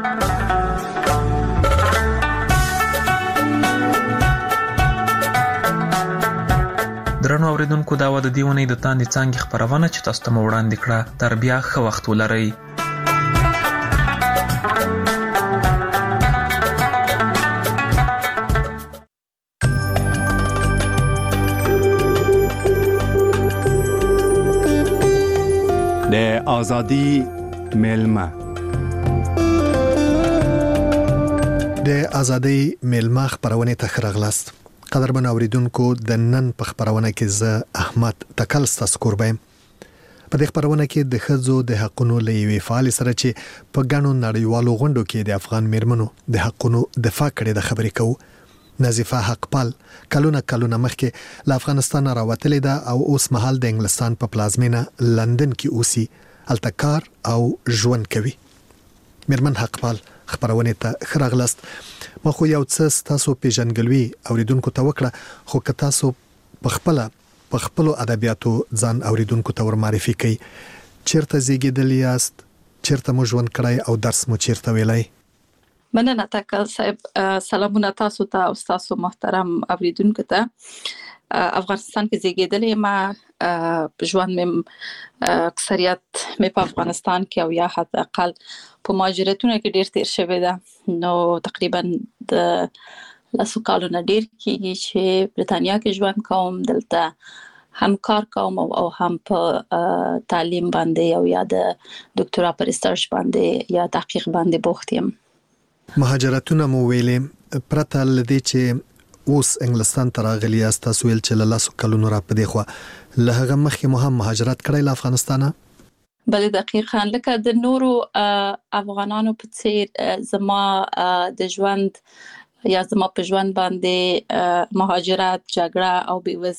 درنو اوریدونکو، دا و د دې ونې د تاندې څانګې خپرونه چې تاسو ته مو وړاندې کړه. تر بیا ښه وخت ولرئ. د آزادی میلمه د آزادی میلمه خپرونه ته ښه راغلاست. قدرمن اوریدونکو، د نن په خپرونه کې زه احمد تکل ستاسو کوربه یم. په دې خپرونه کې د ښځو د حقونو له یوې فعالې سره چې په ګڼو نړیوالو غونډو کې د افغان میرمنو د حقونو دفاع کړې د خبرې کوو. نظیفه حقپال کلونه مخکې له افغانستان راوتلې ده او اوس مهال د انګلستان په پلازمینه لندن کې اوسي، هلته کار او ژوند کوي. میرمن حقپال خبرونه ته ښه راغلاست. ما خو یو څه تاسو پیژنګلوي اوریدونکو ته وکړه، خو که تاسو په خپل ادبیاتو ځان اوریدونکو ته ور معرفي کړئ. چیرته زیږیدلی یاست؟ چیرته مو ژوند کړی او درس مو چیرته ویلی؟ مننه تکل صاحب. سلامونه تاسو ته او تاسو محترم اوریدونکو ته. افغانستان کې زیږیدلې ما ژوند مې اکثریت مې په افغانستان کې او یا حتی اقل په مهاجرتونو کې ډیر تیر شوی ده. نو تقریبا د لاسو کالونه ډیر کېږي چې بریتانیا کې ژوند کوم. دلته هم کار کوم او هم په تعلیم باندې او یا د ډاکټرا په ریسرچ باندې یا تحقیق باندې بوخت یم. مهاجرتونه مو ویلې، پرته لدې چې اوس انګلستان ته راغلی یاست، تاسو ویل چې له لاسو کلونو را پدې خو له هغه مخکې مو هم مهاجرت کړی له افغانستانه؟ بله دقیقاً. لکه د نورو افغانانو په څیر زما د ژوند یا زما په ژوند باندې مهاجرت، جګړه او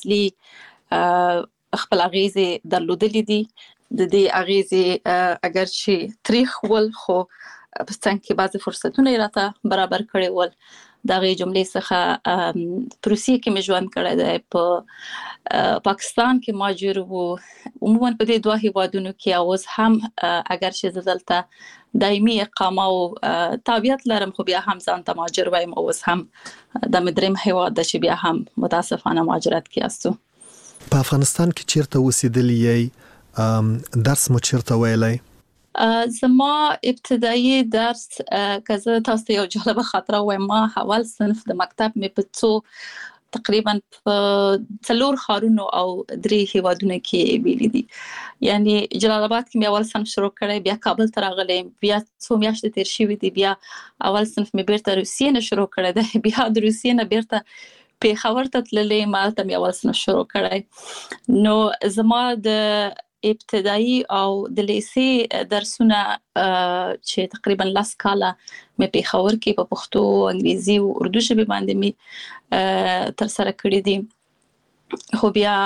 بېوزلي خپل اغیزې درلودلې دي. د دې اغیزې اگر چې تاریخ ول، خو په څنګه کې بعضی فرصتونه راته برابر کړي ول. دغه جملې څخه پروسیه کې مې ژوند کړی دی. په پاکستان کې مهاجر وو، عموما په دې دوه هیوادونو کې اوس هم اگر چې زه دلته دایمي اقامه او تابعیت لرم، خو بیا هم ځان ته مهاجر وایم. اوس هم د مدرم هیواد د چې بیا هم متاسفانه مهاجرت کې استو. په افغانستان کې چیرته اوسېدلی یې؟ درس مو چیرته ویلی؟ زما ابتدایي درس که زه تاسو ته یو جالبه خاطره وایم، ما اول صنف د مکتب مې په تقریبا په 4 ښارونو او 3 هیوادونو کې ویلي دي. یعنی جلال آباد کې مې اول صنف شروع کړی، بیا کابل ته راغلم، بیا څو میاشتې تیر شوې دي، بیا اول صنف مې بیرته روسیې نه شروع کړی دی، بیا د روسیې نه بیرته پیښور ته تللې، مالته مې اول صنف شروع کړی. نو زما د ابتدایي او د لیسې درسونه چې تقریبا 10 کاله مې پیښور کې په پښتو، انګریزي او اردو ژبه باندې مې تر سره کړې دي. خو بیا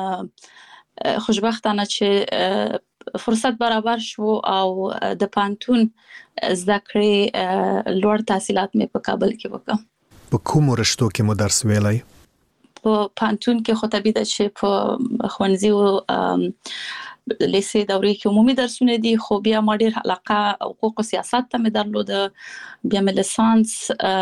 خوشبختانه چې فرصت برابر شو او د پانتون زده کړې لوړ تحصیلات مې په کابل کې وکړم. په کوم رشتو کې مو درس ویلی؟ په پانتون کې خو طبیعي ده چې په ښوونځي او لیسې دورې کې عمومي درسونه دي، خو بیا ما ډېر علاقه حقوق او سیاست ته مې درلوده. بیا مې لیسانس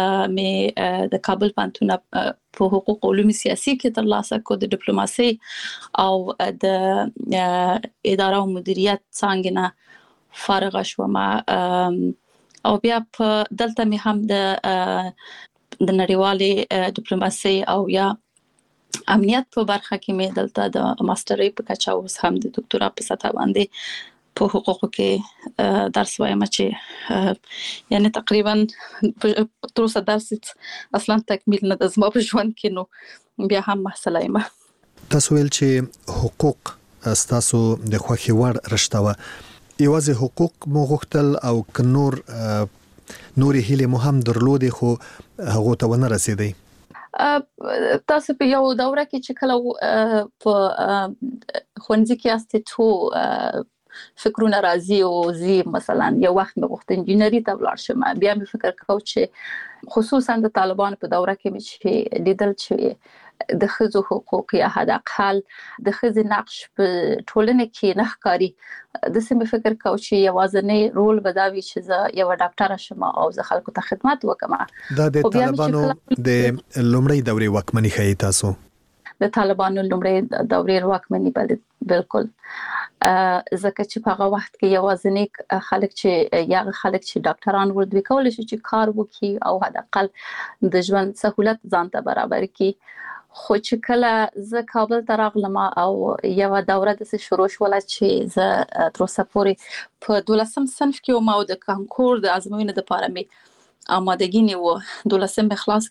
مې د کابل پانتون په حقوق او علوم سیاسي کې ترلاسه کړ، د ډیپلوماسي او د اداره او مدیریت څانګې نه فارغه شوم. او بیا په دلته مې هم د نړیوالې ډیپلوماسي او یا امنیت په برخه کې مې دلته د ماسترۍ په کچه اوس هم د ډاکټرا په سطح باندې په حقوقو کې درس وایم چې یعنی تقریبا تر اوسه درس اصلا تکمیل نه د زما په ژوند کې نو بیا هم مسله یم. تاسو ویل چې حقوق تاسو د خوښي وړ رښتوا یوازې حقوق مو غوښتل او ک نور هیله مو هم درلودې خو هغه ته ونه رسیدي. تاسو په یو دوره کې چې کله په ښوونځي کې استو فکرونه راځي او زی مثلا یو وخت مې غوښتل انجینری ته ولاړ شم، بیا مې فکر کاوه چې خصوصا د طالبانو په دوره کې مې چې لیدل چې د ښځو حقوق یا حد اقل د ښځې نقش په ټولنه کې نه ښکاري. د سمې فکر کاوه چې یوازینی رول به دا وي چې زه یو ډاکټره شم او زه خلکو ته خدمت وکم. دا د طالبانو د لومړی دورې واکمنۍ ښیي تاسو د طالبانو لومړی دورې واکمنۍ بالکل ځکه چې په هغه وخت کې یوازینی خلک چې ډاکټران ول دوی کولای شي چې کار وکړي او حد اقل د ژوند سہولت ځان ته برابر کړي. خو چې کله زه کابل ته راغلم او یو دوره د شروع شوله چې زه تر اوسه پورې په 12م صنف کې وم او د کانکور د ازموینې لپاره مې آمادګي نیوه. 12م خلاص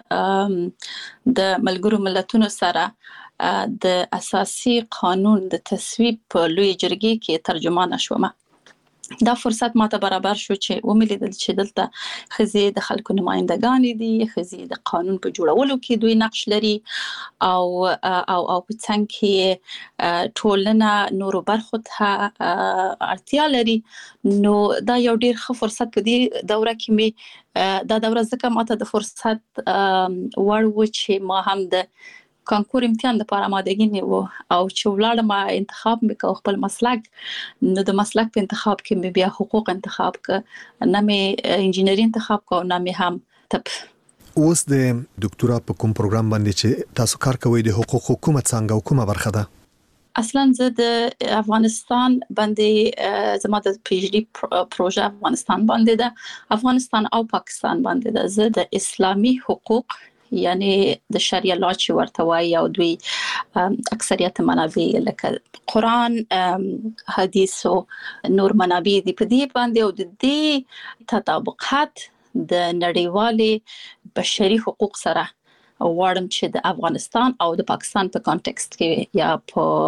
کړه د ملګرو ملتونو سره د اساسي قانون د تصویب په لوی جرګې کې ترجمانه شوم. دا فرصت ماته برابر شو چې وملیدل چې دلته ښځې د خلکو نمائندګان دي، ښځې د قانون په جوړولو کې دوی نقش لري او په څنګ کې ټولنه نورو برخو ته اړتیا لري. نو دا یو ډیر ښه فرصت په دې دوره کې مې دا دوره ځکه ماته د فرصت وړ و چې ما هم د کانکور امتحان لپاره آمادګي نیو او چې ولاړم انتخاب وکاو خپل مسلک. نو د مسلک په انتخاب کې مې بیا حقوق انتخاب ک، نه مې انجینری انتخاب کو، نه مې هم طب. اوس د ډاکټرا په کوم پروګرام باندې چې تاسو کار کوئ د حقوق حکومت څنګه کومه برخه ده؟ اصلا زه د افغانستان باندې زما د پی ایچ ډی پروژه افغانستان باندې ده، افغانستان او پاکستان باندې ده. زه د اسلامي حقوق یعنی د شریعه لا چې ورته وایي او دوی اکثریت منابع لکه قرآن، حدیث او نور منابع دي په دې باندې او د دې تطابقات د نړیوالې بشري حقوق سره وړم چې د افغانستان او د پاکستان په کانټکست کې یا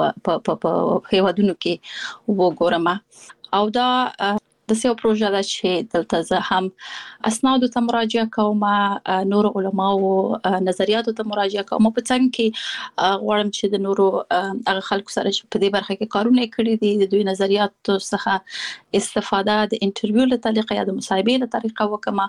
په هیوادونو کې وګورم. او دا د سیو پروژه ده چې دلته زه هم اسناد ته مراجعه کوم، نور علماو نظریاتو ته مراجعه کوم، په څنګه کې غواړم چې د نورو هغه خلکو سره چې په دې برخه کې کارونه کړی دي د دوی نظریاتو څخه استفاده د انټرویو له طریقې یا د مصاحبې له طریقې وکم.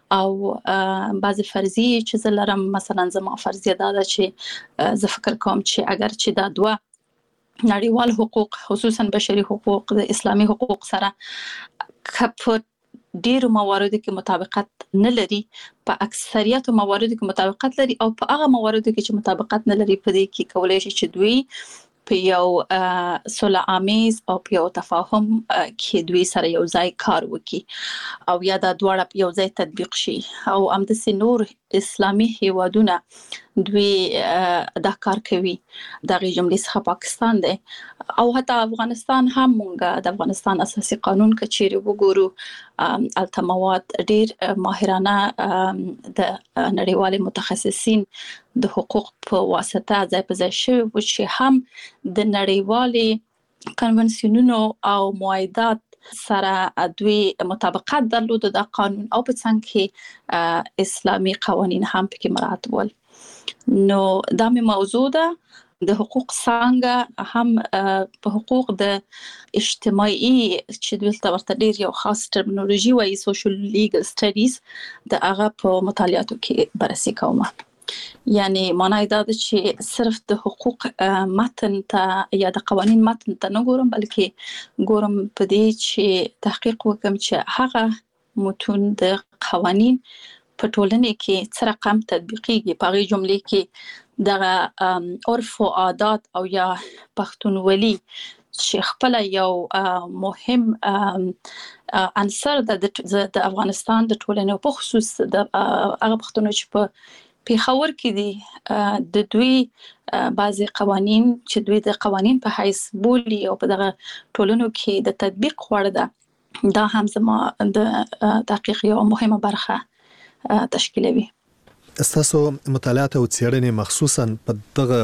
او بعض فرضیه چې زه لرم، مثلا زما فرضیه دا ده چې زه فکر کوم چې اگر چې دا دوه نړیوال حقوق خصوصا بشري حقوق د اسلامي حقوق سره په ډیرو مواردو کې مطابقت نه لري، په اکثریت مواردو کې مطابقت لري او په هغه مواردو کې چې مطابقت نه لري په دې کې کولای شي چې دوی په یو صلح آمیز او په یو تفاهم کې دوی سره یو ځای کار وکړي او یا دا دواړه یو ځای تطبیق شي. او همداسې نور اسلامي هیوادونه دوی دا کار کوي. دغه جملې څخه پاکستان دی او حتی افغانستان هم. مونږ د افغانستان اساسي قانون کچېرې وګورو، الته مواد ډیر ماهرانه د نړیوال متخصصین د حقوق په واسطه ځای په ځای شوی و چې هم د نړیوال کنونسیونونو او معاهدات سره دوی مطابقت درلود د قانون او په څنګه کې اسلامي قوانين هم پکې مراعات ول. نو دا مې موضوع ده د حقوق څنګه هم په حقوق د اجتماعي چې دلته ورته ډیر یو خاص ټرمینولوژي وایي سوشل لیګل سټډیز د هغه په مطالعاتو کې بررسي کوم. یعنی معنی دا ده چې صرف د حقوق متن ته یا د قوانین متن ته نه ګورم، بلکې ګورم په دې چې تحقیق وکم چې هغه متون د قوانین په ټولنه کې څه رقم تطبیقيږي. په هغه جملې کې د عرف او عادات او یا پښتونولي چې خپل یو مهم عنصر د افغانستان د ټولنې په خصوص د هغه پښتون چې په پیښور کې دي د دوی بعضي قوانين چې دوی د قوانين په حیث بولي او په دغه ټولنو کې د تطبیق وړ ده دا هم زما د تحقیق یو مهمه برخه تشکیلوي. تاسو مطالعات او څېړنې مخصوصا په دغه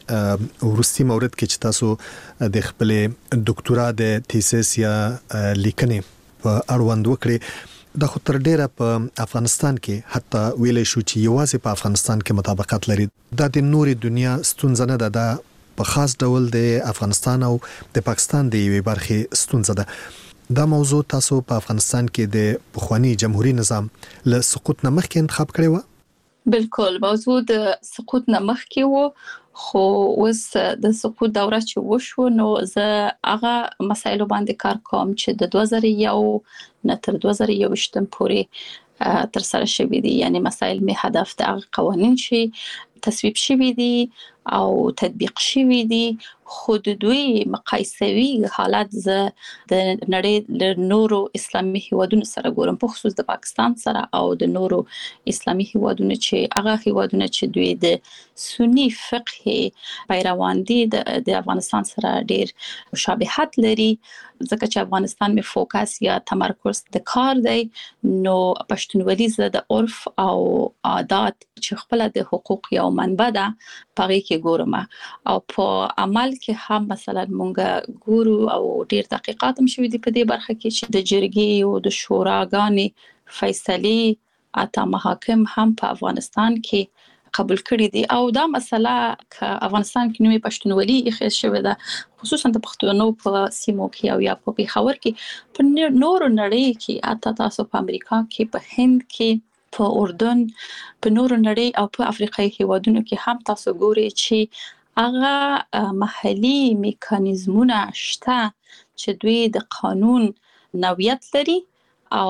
ورستي مورد کې چې تاسو د خپل ډاکټورا د تیسیس یا لیکنې په اړوند وکړي د خو تر ډیره په افغانستان کې حتی ویلې شو چې یوازې په افغانستان کې مطابقت لري د نوري دنیا ستونزه نه ده په خاص ډول د افغانستان او د پاکستان د یوې برخې ستونزه ده دا موضوع تاسو په افغانستان کې د پخوانی جمهوریت نظام له سقوط نه مخکې انتخاب کړی و؟ بالکل موضوع د سقوط نه مخکې و خو اوس د سقوط دوره چې وشو نو زه هغه مسایلو باندې کار کوم چې د 2001 نه تر 2021 پورې تر سره شوي دي یعنی مسایل می هدف د هغه قوانين چې تصویب شوي دي او تطبیق شوي دي خو د دوی مقایسوي حالت زه د نړۍ له نورو اسلامي هیوادونو سره ګورم په خصوص د پاکستان سره او د نورو اسلامي هیوادونو چې هغه هیوادونه چې دوی د سنی فقه پیروان دي د افغانستان سره ډیر مشابهت لري ځکه چې افغانستان می فوکس یا تمرکز د کار دی نو پښتونولي زه د عرف او عادت چې خپل د حقوق یو منبع ده پاره کې ګورم او په عمل کې هم مثلا مونږ ګورو او ډیر تحقیقات هم شوي دي په دې برخه کې چې د جرګې او د شوراګانې فیصله اته محاکم هم په افغانستان کې قبول کړی دي او دا مسله ک افغانستان کې نوې پښتونولي اخیس شوې ده خصوصا د پښتنو په سیمو کې او یا په پیښور کې په نورو نړۍ کې اته تاسو په امریکا کې په هند کې په اردن په نورو نړۍ او په افریقایي هیوادونو کې هم تاسو ګورئ چې هغه محلي میکانیزمونه شته چې دوی د قانون نوعیت لري او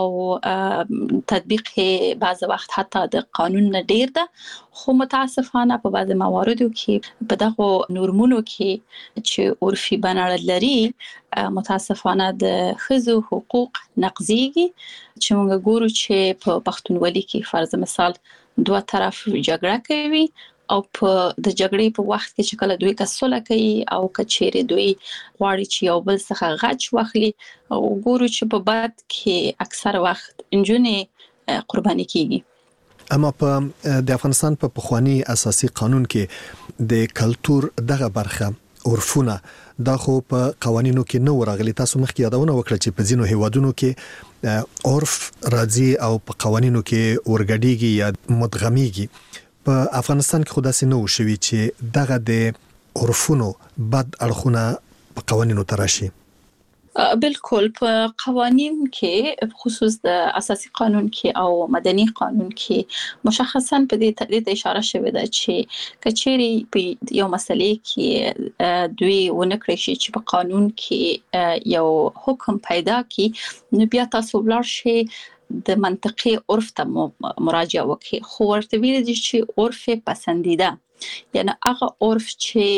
تطبیق بعض وخت حتی د قانون نه ډیر ده خو متاسفانه په بعض مواردو کې په دغه نورمونو کې چې عرفي بنړل لري متاسفانه د ښځو حقوق نقضيږي چې موږ ګورو چې په پښتونولي کې فرض مثال دوه طرف جګړه کوي او په د جګړې په وخت کې چې کله دوی کسوله کوي او کچېره دوی غواړي چې یو بل څخه غچ واخلي او ګورو چې په بعد کې اکثر وخت انجونې قرباني کیږي اما په د افغانستان په پخوانی اساسي قانون کې د کلچر دغه برخه عرفونه دا خو په قوانینو کې نو راغلي تاسو مخکې یادونه وکړه چې په ځینو هیوادونو کې عرف راځي او په قوانینو کې ورګډيږي یا مدغميږي په افغانستان کې خداسي نو شوي چې دغه د عرفونو بد اړخونه په قوانینو تراشي بالکل په قوانین کې خصوص د اساسي قانون کې او مدني قانون کې مشخصا په دې تدید اشاره شوې ده چې کچېری په یو مسلې کې دوی ونکړي شي چې په قانون کې یو حکم پیدا کی نو بیا تاسو ولر شي د منطقي عرف ته مراجعه وکړي خو ورته ویل دي چې عرف پسندیده یعنی هغه عرف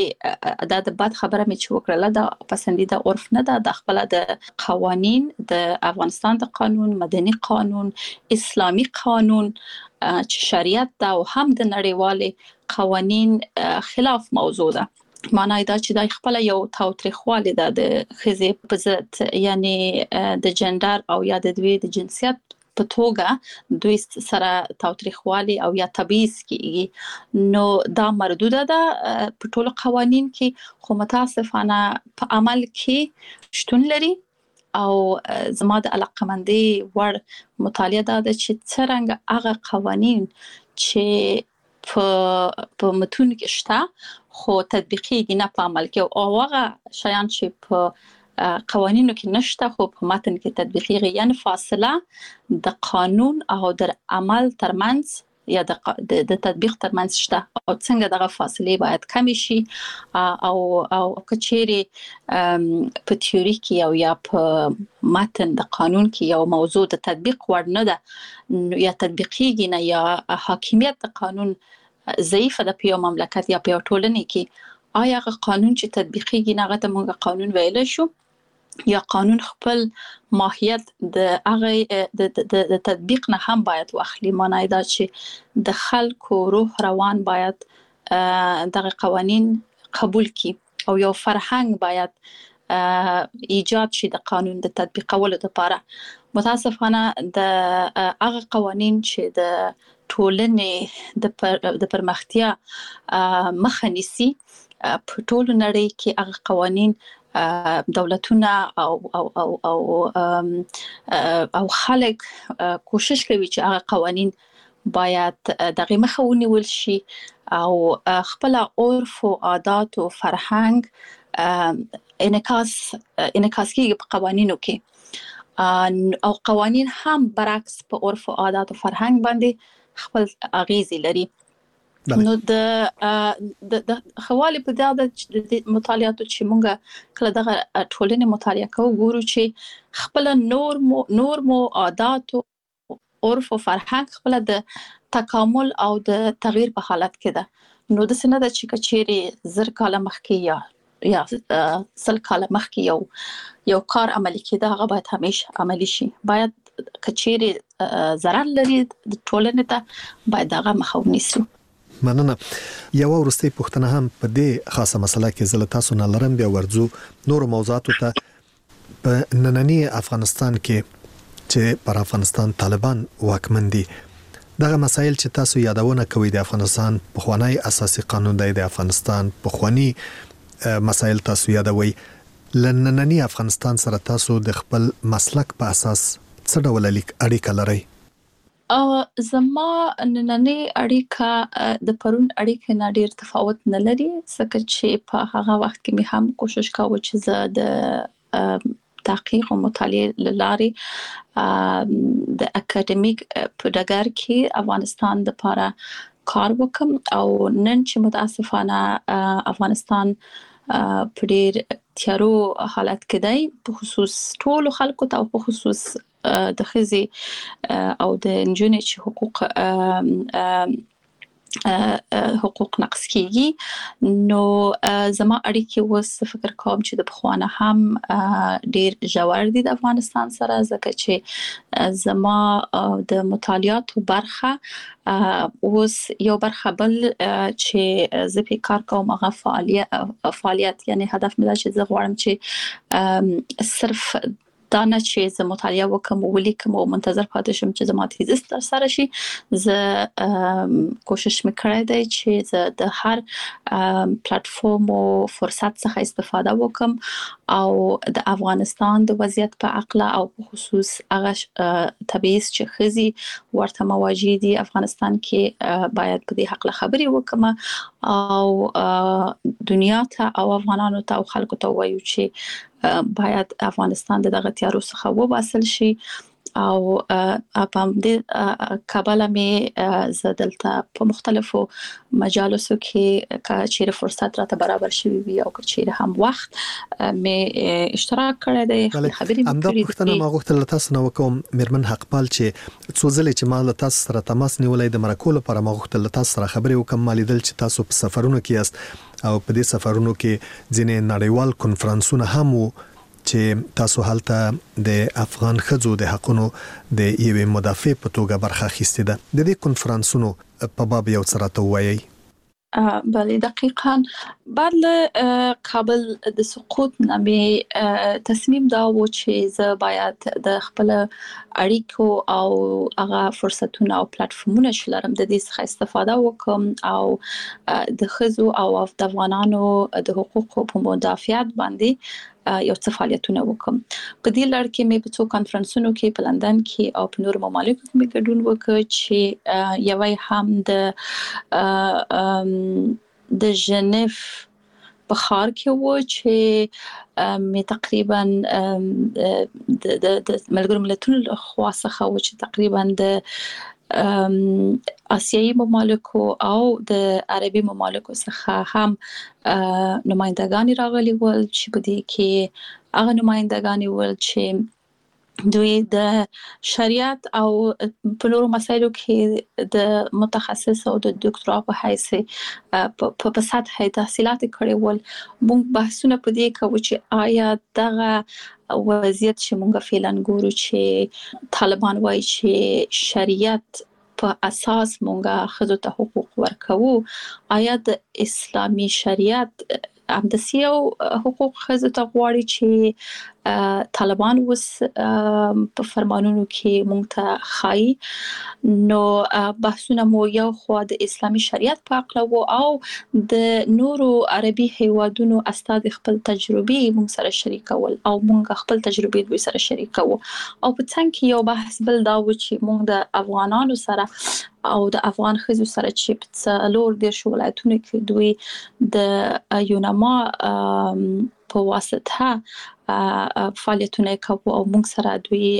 چې د بد خبره مې چې وکړه دا پسندیده عرف نه ده د خپل د قوانين د افغانستان د قانون مدني قانون اسلامي قانون چې شریعت دا او هم د نړیوال قوانين خلاف موضوع ده معنی دا چې د خپل یو تاوتریخواله د خزې په ضد یعنی د جندر او یا د دوی د جنسیت په توګه دوی سره تاوتریخواله او یا تبعیض کیږي نو دا مردوده ده په ټولو قوانین کې خو متاسفانه په عمل کې شتون لري او زما د علاقمندي ور مطالعه ده چې څنګه هغه قوانین چې په متون کې شته خو تطبیقي نه په عمل کې او هغه شیان چې په قوانینو کې نشته خو په متن کې تطبیقي یعنی فاصله د قانون او د عمل ترمنځ یا د تطبیق ترمنځ شته او څنګه دغه فاصله باید کم شي او کچېری په تیوري کې او یا په متن د قانون کې یو موضوع د تطبیق وړ نه ده یا تطبیقي نه یا حاکمیت د قانون ضعیف ده په یو مملکت یا په ټولنه کې آیا قانون چې تطبیقي نه غته موږ قانون ویل شو یا قانون خپل ماهیت د هغه د تطبیق نه هم باید واخلي. معنی دا چې د خلکو روح روان باید دغه قوانین قبول کی او یو فرهنګ باید ایجاد شي د قانون د تطبیقولو لپاره. متاسفانه د هغه قوانین چې د ټولنې د پرمختیا مخه نیسي په ټولو نړۍ کې هغه قوانین دولتونه او خلک کوشش کوي چې هغه قوانین باید دغه مخه ونیول شي او خپل عرف او عادات او فرهنګ انعکاس کیږي په قوانینو کې او قوانین هم برعکس په عرف او عادات او فرهنګ باندې خپل اغیزې لري. نو د حواله په دا د مطالعاتو چې مونږه کله دغه ټولنې مطالعه کوو ګورو چې خپل نورمو عادت او عرف او فرهنګ خپل د تکامل او د تغییر په حالت کې ده. نو د سینه د چیرې زر کاله مخکې یا سل کاله مخکې یو کار عملي کېده هغه باید همیشه عملي شي. باید کچېره ضرر لري د ټولنې ته باید هغه مخه ونیسو. مننه. یو ورستۍ پوښتنه هم په دې خاصه مسله کې زله تاسو نه لرم، بیا ورځو نور موضوعاتو ته. په نننی افغانستان کې چې پر افغانستان طالبان واکمن دي، دغه مسایل چې تاسو یادونه کوي د افغانستان پخوانی اساسي قانون دی، د افغانستان پخوانی مسایل تاسو یادوي. لنننی افغانستان سره تاسو د خپل مسلک په اساس څه ډول اړیکه لرئ؟ زما نننی اړیکه د پرون اړیکه نه ډیر تفاوت نه لري، ځکه چې په هغه وخت کې مې هم کوشش کاوه چې زه د تحقیق او مطالعه لاري د اکیډمیک په ډګر کې افغانستان د لپاره کار وکم. او نن چې متاسفانه افغانستان په ډیر تیارو حالت کې دی، په خصوص ټول خلکو ته او په خصوص د خزي او د انجونې چې حقوق نقص کیږي. نو زما اړیکې اوس فکر کوم چې د بخوانه هم ډیر ژور دي د افغانستان سره، ځکه چې زما د مطالعاتو برخه اوس یو برخه بل چې زه په کار کوم هغه فعالیت یعنی هدف مې دا چې زه غواړم چې صرف دا نه چې زه مطالعه وکم او ولیکم او منتظر پاتې شم چې زما تیزس تر سره شي. زه کوشش میکړی دی چې زه د هر پلیټفارم او فرصت څخه استفاده وکم او د افغانستان د وضعیت په اړه او په خصوص هغه تبعیض چې خزي ورته مواجه دي افغانستان کې باید په دې حق خبري وکم او دنیا ته او افغانانو ته او خلکو ته وایو چې باید افغانستان دغه تیارو څخه وباسل شي. او په دې کابل مې زدلته په مختلفو مجالسو کې چې فرصت راته برابر شوی وي او چې هم وخت مې اشتراک کړی دی خبرې مې کړې. پښتنه ما غوښتل تاسو نو کوم مرمن حقپال چې څو ځله چې ما تاسو سره تماس نیولای د مرکول لپاره ما غوښتل تاسو سره خبرې وکم. مالیدل چې تاسو په سفرونو کې یاست او په دې سفرونو کې ځینې نړیوال کنفرانسونه هم چې تاسو هلته د افغان خځو د حقونو د یوې مدافع په توګه برخه اخیستې ده. د دې کنفرانسونو په باب یو څه راته وایي؟ بله دقیقاً بعد له کابل د سقوط نامې تصمیم دا و چې زه باید د خپل اړیکو او هغه فرصتونه او پلیټفارمونه چې لرم د دې څخه استفاده وکم او د خزو او د افغانانو د حقوقو په مدافعت باندې یو څه فعالیتونه وکم. په دې لړ کې مې په څو کانفرنسونو کې په لندن کې او په نورو ممالکو کې مې ګډون وکړ چې یوه هم د ژنیف په ښار کې و چې مې تقریبا د ملګرو ملتونو لخوا څخه و چې تقریبا د آسیایي ممالکو او د عربي ممالکو څخه هم نمائندگان راغلي ول چې په دې کې هغه نمائندگان ول چې دوی د شریعت او په نورو مسایلو کې د متخصص او د ډاکټرا په حیث په سطح تحصیلات کړي ول. موږ بحثونه په دې کوو چې آیا دغه وضعیت چې مونږ فعلا ګورو چې طالبان وایي چې شریعت په اساس مونږه ښځو ته حقوق ورکوو، آیا د اسلامي شریعت همداسې یو حقوق ښځو ته غواړي چې طالبان اوس په فرمانونو کې مونږ ته ښایي؟ نو بحثونه مو یو خوا د اسلامي شریعت په اړه وو او د نورو عربي هیوادونو استاد خپل تجربې مونږ سره شریکول او مونږ خپل تجربې دوی سره شریکو، او په څنګ کې یو بحث بل دا و چې مونږ د افغانانو سره او د افغان ښځو سره چې په څلور دیرش ولایتونو کې دوی د یونما په واسطه فعالیتونه کوي او موږ سره دوی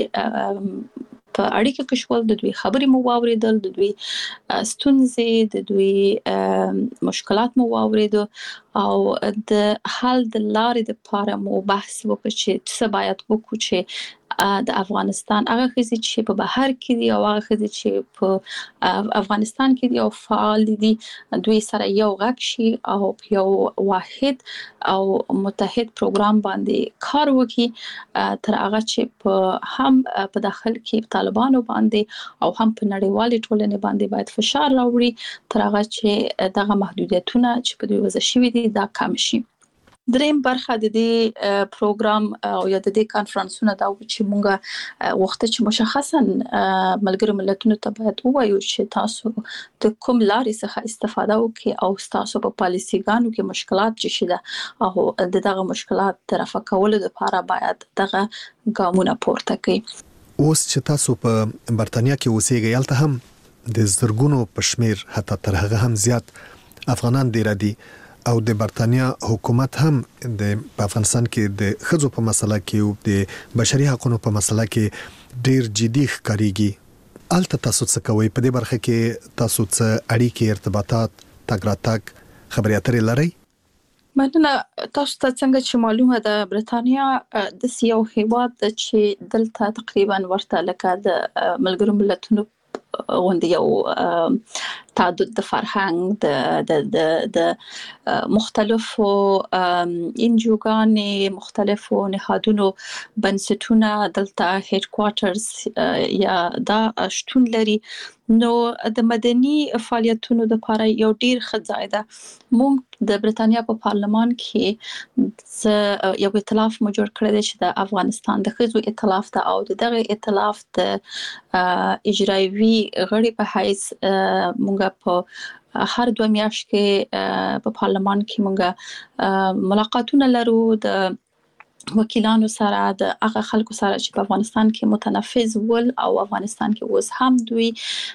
په اړیکه کې شول، د دوی خبرې مو واوریدل، د دوی ستونزې، د دوی مشکلات مو واوریدل او د حل د لارې لپاره مو بحث وکړ چې څه باید وکړو چې د افغانستان هغه ښځې چې په بهر کې دي او هغه ښځې چې په افغانستان کې دي او فعال دي دوی سره یو غږ شي او یو واحد او متحد پروګرام باندې کار وکړي، تر هغه چې په هم په داخل کې طالبانو باندې او هم په نړیوالې ټولنې باندې باید فشار راوړي تر هغه چې دغه محدودیتونه چې په دوی وضع شوي دي دا کم شي. دریم برخه د دې پروګرام او یا د دې کانفرنسونو دا چې مونږه وخت چې مشخصا ملګرو ملتونو ته باید ووایو چې تاسو د کوم لارې څخه استفاده وکړئ او تاسو په پالیسیګانو کې مشکلات چې شته او دغه مشکلات طرفه کولو لپاره باید دغه ګامونه پورته کړئ. اوس چې تاسو په برتانیا کې اوسېږئ هلته هم د زرګونو په شمیر حتی تر هغه هم زیات افغانان ډیر دي او د برتانیا حکومت هم د افغانستان کې د ښځو په مسله کې او د بشري حقوقو په مسله کې ډیر جدي ښکاریږي. الته تاسو څه کوئ په دې برخه کې؟ تاسو څه اړیکې، ارتباطات، تګ راتګ، خبرې اترې لرئ؟ مننه. تاسو ته څنګه چې معلومه ده برتانیا د یو هیواد چې دلته تقریبا ورته لکه د ملګرو ملتونو غونډه یو تعدد د فرهنګ د مختلفو انجوګانې، مختلفو نهادونو بنسټونه دلته هډ کوارټرز یا دا شتون لري، نو د مدني فعالیتونو لپاره یو ډیر ښه ځای ده. موږ د برتانیا په پارلمان کې یو ائتلاف مو جوړ کړی دی چې د افغانستان د ښځو ائتلاف ده او دغه ائتلاف د اجرایوي غړي په حیث موږ په هر 2 میاشت کې په پارلمان کې موږ ملاقاتونه لرو د وکیلانو سره، د هغه خلکو سره چې په افغانستان کې متنفذ ول او افغانستان کې اوس هم دوی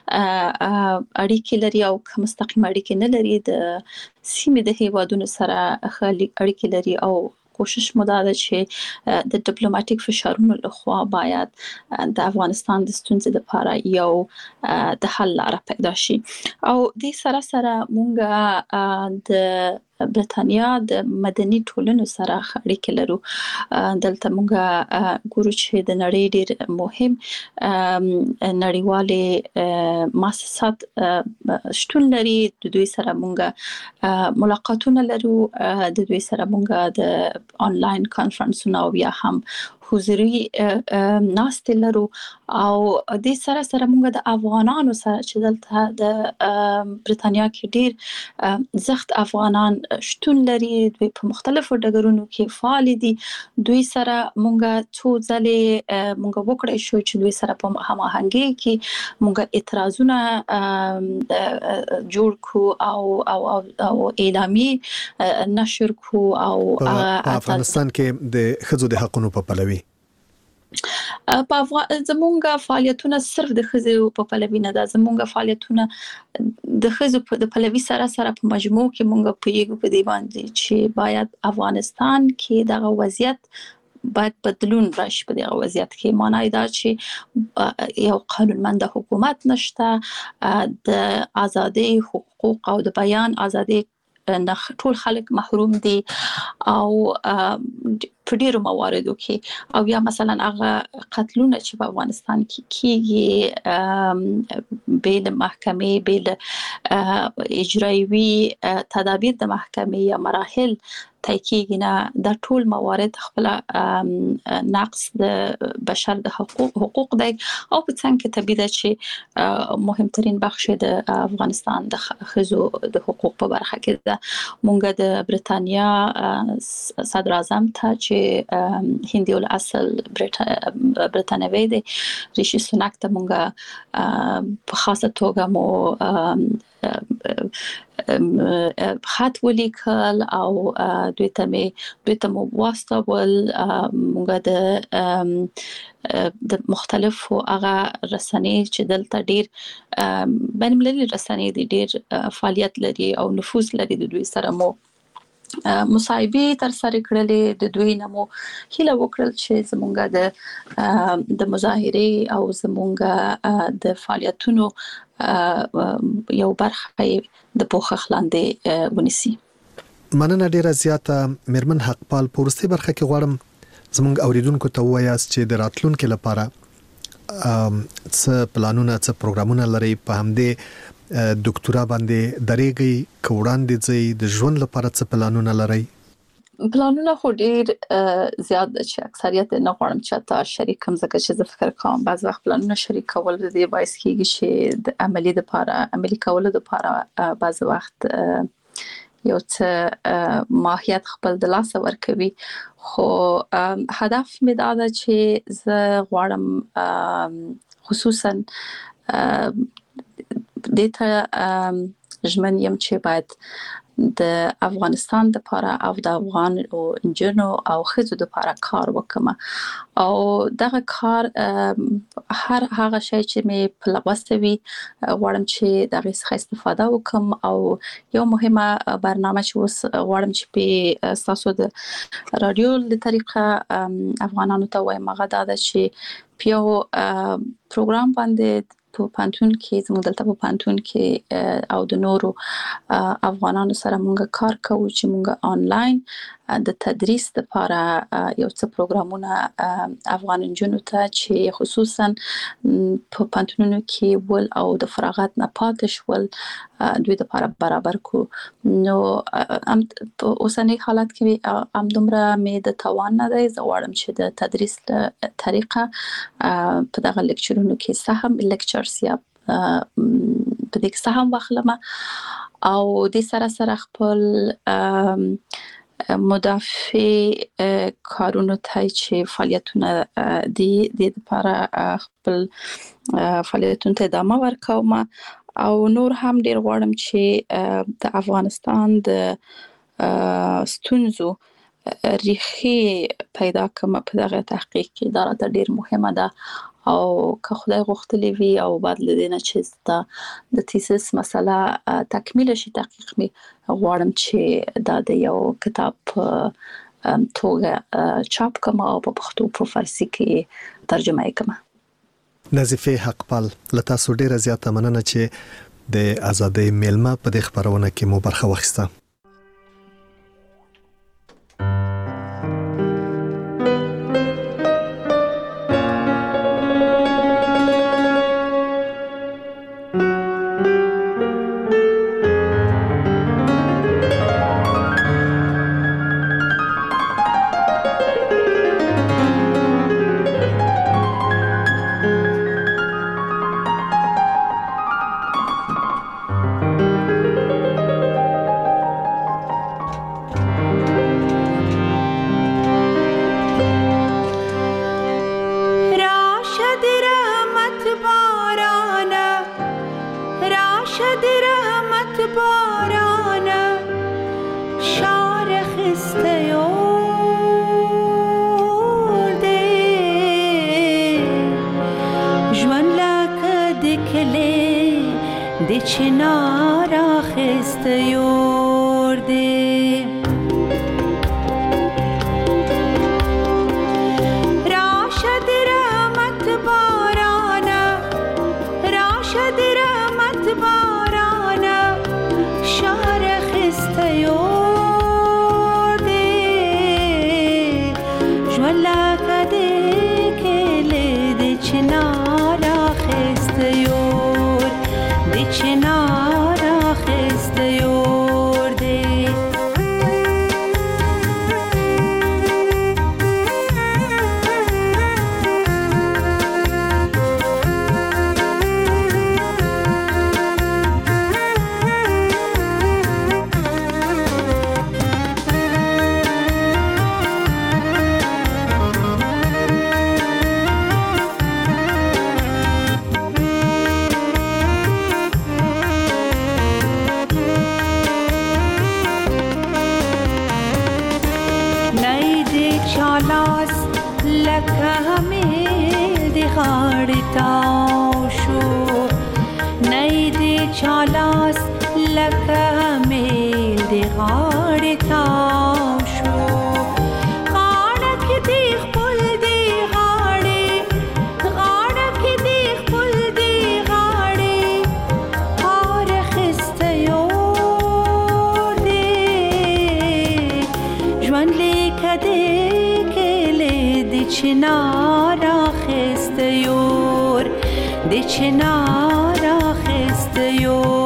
اړیکې لري او مستقیم اړیکې نه لري، د سیمې د هیوادونو سره اړیکې لري او کوشش مو دا ده چې د ډیپلوماټیک فشارونو لخوا باید د افغانستان د ستونزې لپاره یو د حل لاره پیدا شي. او د سره مونږ د برتانیا د مدني ټولنو سره اړیکې لرو. دلته مونږ ګورو چې د نړۍ ډېر مهم نړیوالې مؤسسات شتون لري، د دوی سره مونږ ملاقاتونه لرو، د دوی سره مونږ د آنلاین کانفرنسونه او یا هم حضوري ناستې لرو او د سره مونږ د افغانانو سره چې دلته د برتانیا کې ډیر زخت افغانان شتون لري، دوی په مختلفو ډګرونو کې فعال دي. دوی سره مونږ څو ځلې مونږ وکړای شو چې دوی سره په هماهنګي کې مونږ اعتراضونه جوړ کو او اعلامی نشر کو او په افغانستان کې د ښځو د حقوقو په پلوي زمونږ فعالیتونه صرف د ښځو په پلوي نه ده، زمونږ فعالیتونه د ښځو د پلوي سره په مجموع کې مونږ په یو په دی باندې چې باید افغانستان کې دغه وضعیت باید بدلون راشي. په دغه وضعیت کې معنی دا چې یو قانونمند حکومت نشته، د ازادي حقوق او د بیان ازادي ټول خلک محروم دي او په ډیرو مواردو کې او یا مثلا هغه قتلونه چې په افغانستان کې کیږي بیل محکمې بیل اجرایوي تدابیر د محکمې یا مراحل تحقیقی نه د ټول موارد خپل نقص د بشر د حقوق دی او په څنګه کې طبيعي چې مهمترین بخش د افغانستان د خزو د حقوق په برخه کې ده مونږ د برتانیا صدر اعظم ته چې هندي الاصل برتانوي دی ریشي سوناک ته مونږ په خاصه توګه مو خط ولیکل او دوی ته مو واستول موږ د مختلفو هغه رسنۍ چې دلته ډیر بین المللي رسنۍ ډیر فعالیت لري او نفوذ لري د دوی سره مو مصاحبه تر سره کړلې د دوی نمو هیله وکړل چې زمونږ د مظاهره او زمونږ د فعالیتونو یو برخه د پوښښ لاندې ونیسي. مننه ډیره زیاته میرمن حقپال پورستي برخه کې غواړم زمونږ اوریدونکو ته وایاست چې د راتلونکو لپاره څه پلانونه څه پروګرامونه لري په همدې ډاکټرا باندې درېږي کوړان دي د ژوند لپاره څه پلانونه لري؟ پلانونه خو ډیر زیات چې اکثریت نه غواړم چې تاسو شریکم ځکه چې زه فکر کوم بعض وخت پلانونه شریک کول د دې باعث کیږي چې د عملی کولو لپاره بعض وخت یو څه ماهیت خپل د لاس ورکوي خو هدف مې دا ده چې زه غواړم خصوصا دته ژمن یم چې باید د افغانستان لپاره او د افغان او انجنونو او خزو لپاره کار وکم او دغه کار هر هغه شی چې مې په لوستوي غواړم چې دغه څخه استفاده وکم او یو مهمه برنامه چې غواړم چې په تاسو د رادیو له طریقه افغانانو ته وایم هغه دا چې پیو پروګرام باندې په پانتون کې زموږ دلته په پانتون کې او د نورو افغانانو سره موږ کار کوو چې موږ آنلاین د تدریس لپاره یو څه پروګرامونه افغان انجونو ته چې خصوصا په پانتونونو کې ول او د فراغت نه پاتې شول دوی لپاره برابر کو نو په اوسنۍ حالت کې هم دومره مې د توان نه دی زه غواړم چې د تدریس طریقه په دغه لیکچرونو کې سهم لیکچرز یا په دې کې سهم واخلم او د سره خپل مدافع کارونو ته چې فعالیتونه د لپاره خپل فعالیتونو ته ادامه ورکوم او نور هم ډیر غواړم چې د افغانستان د ستونزو ریښې پیدا کوم په دغه تحقیق کې دا ډیر مهمه ده او که خدای غوښتلی وي او بعد لدینه چې د تیسیس مسله تکمیل شي تحقیق می غواړم چې دا د یو کتاب توګه چاپ کوم او په پښتو په فارسی کې ترجمه کوم. نظیفه حقپال لتا سو ډیره زیاته مننه چې د ازادۍ میلمه په دې خبرونه کې مو برخه واخیسته. چنار آخسته یورده چالاس لکه میل دی غاړې تاو شو غاړه کې دی خپل دی غاړې غاړه کې دی خپل دی غاړې هار خسته یور دی ژوند لیکه دی کلی دی چنار آخسته یور دی چنار آخسته یور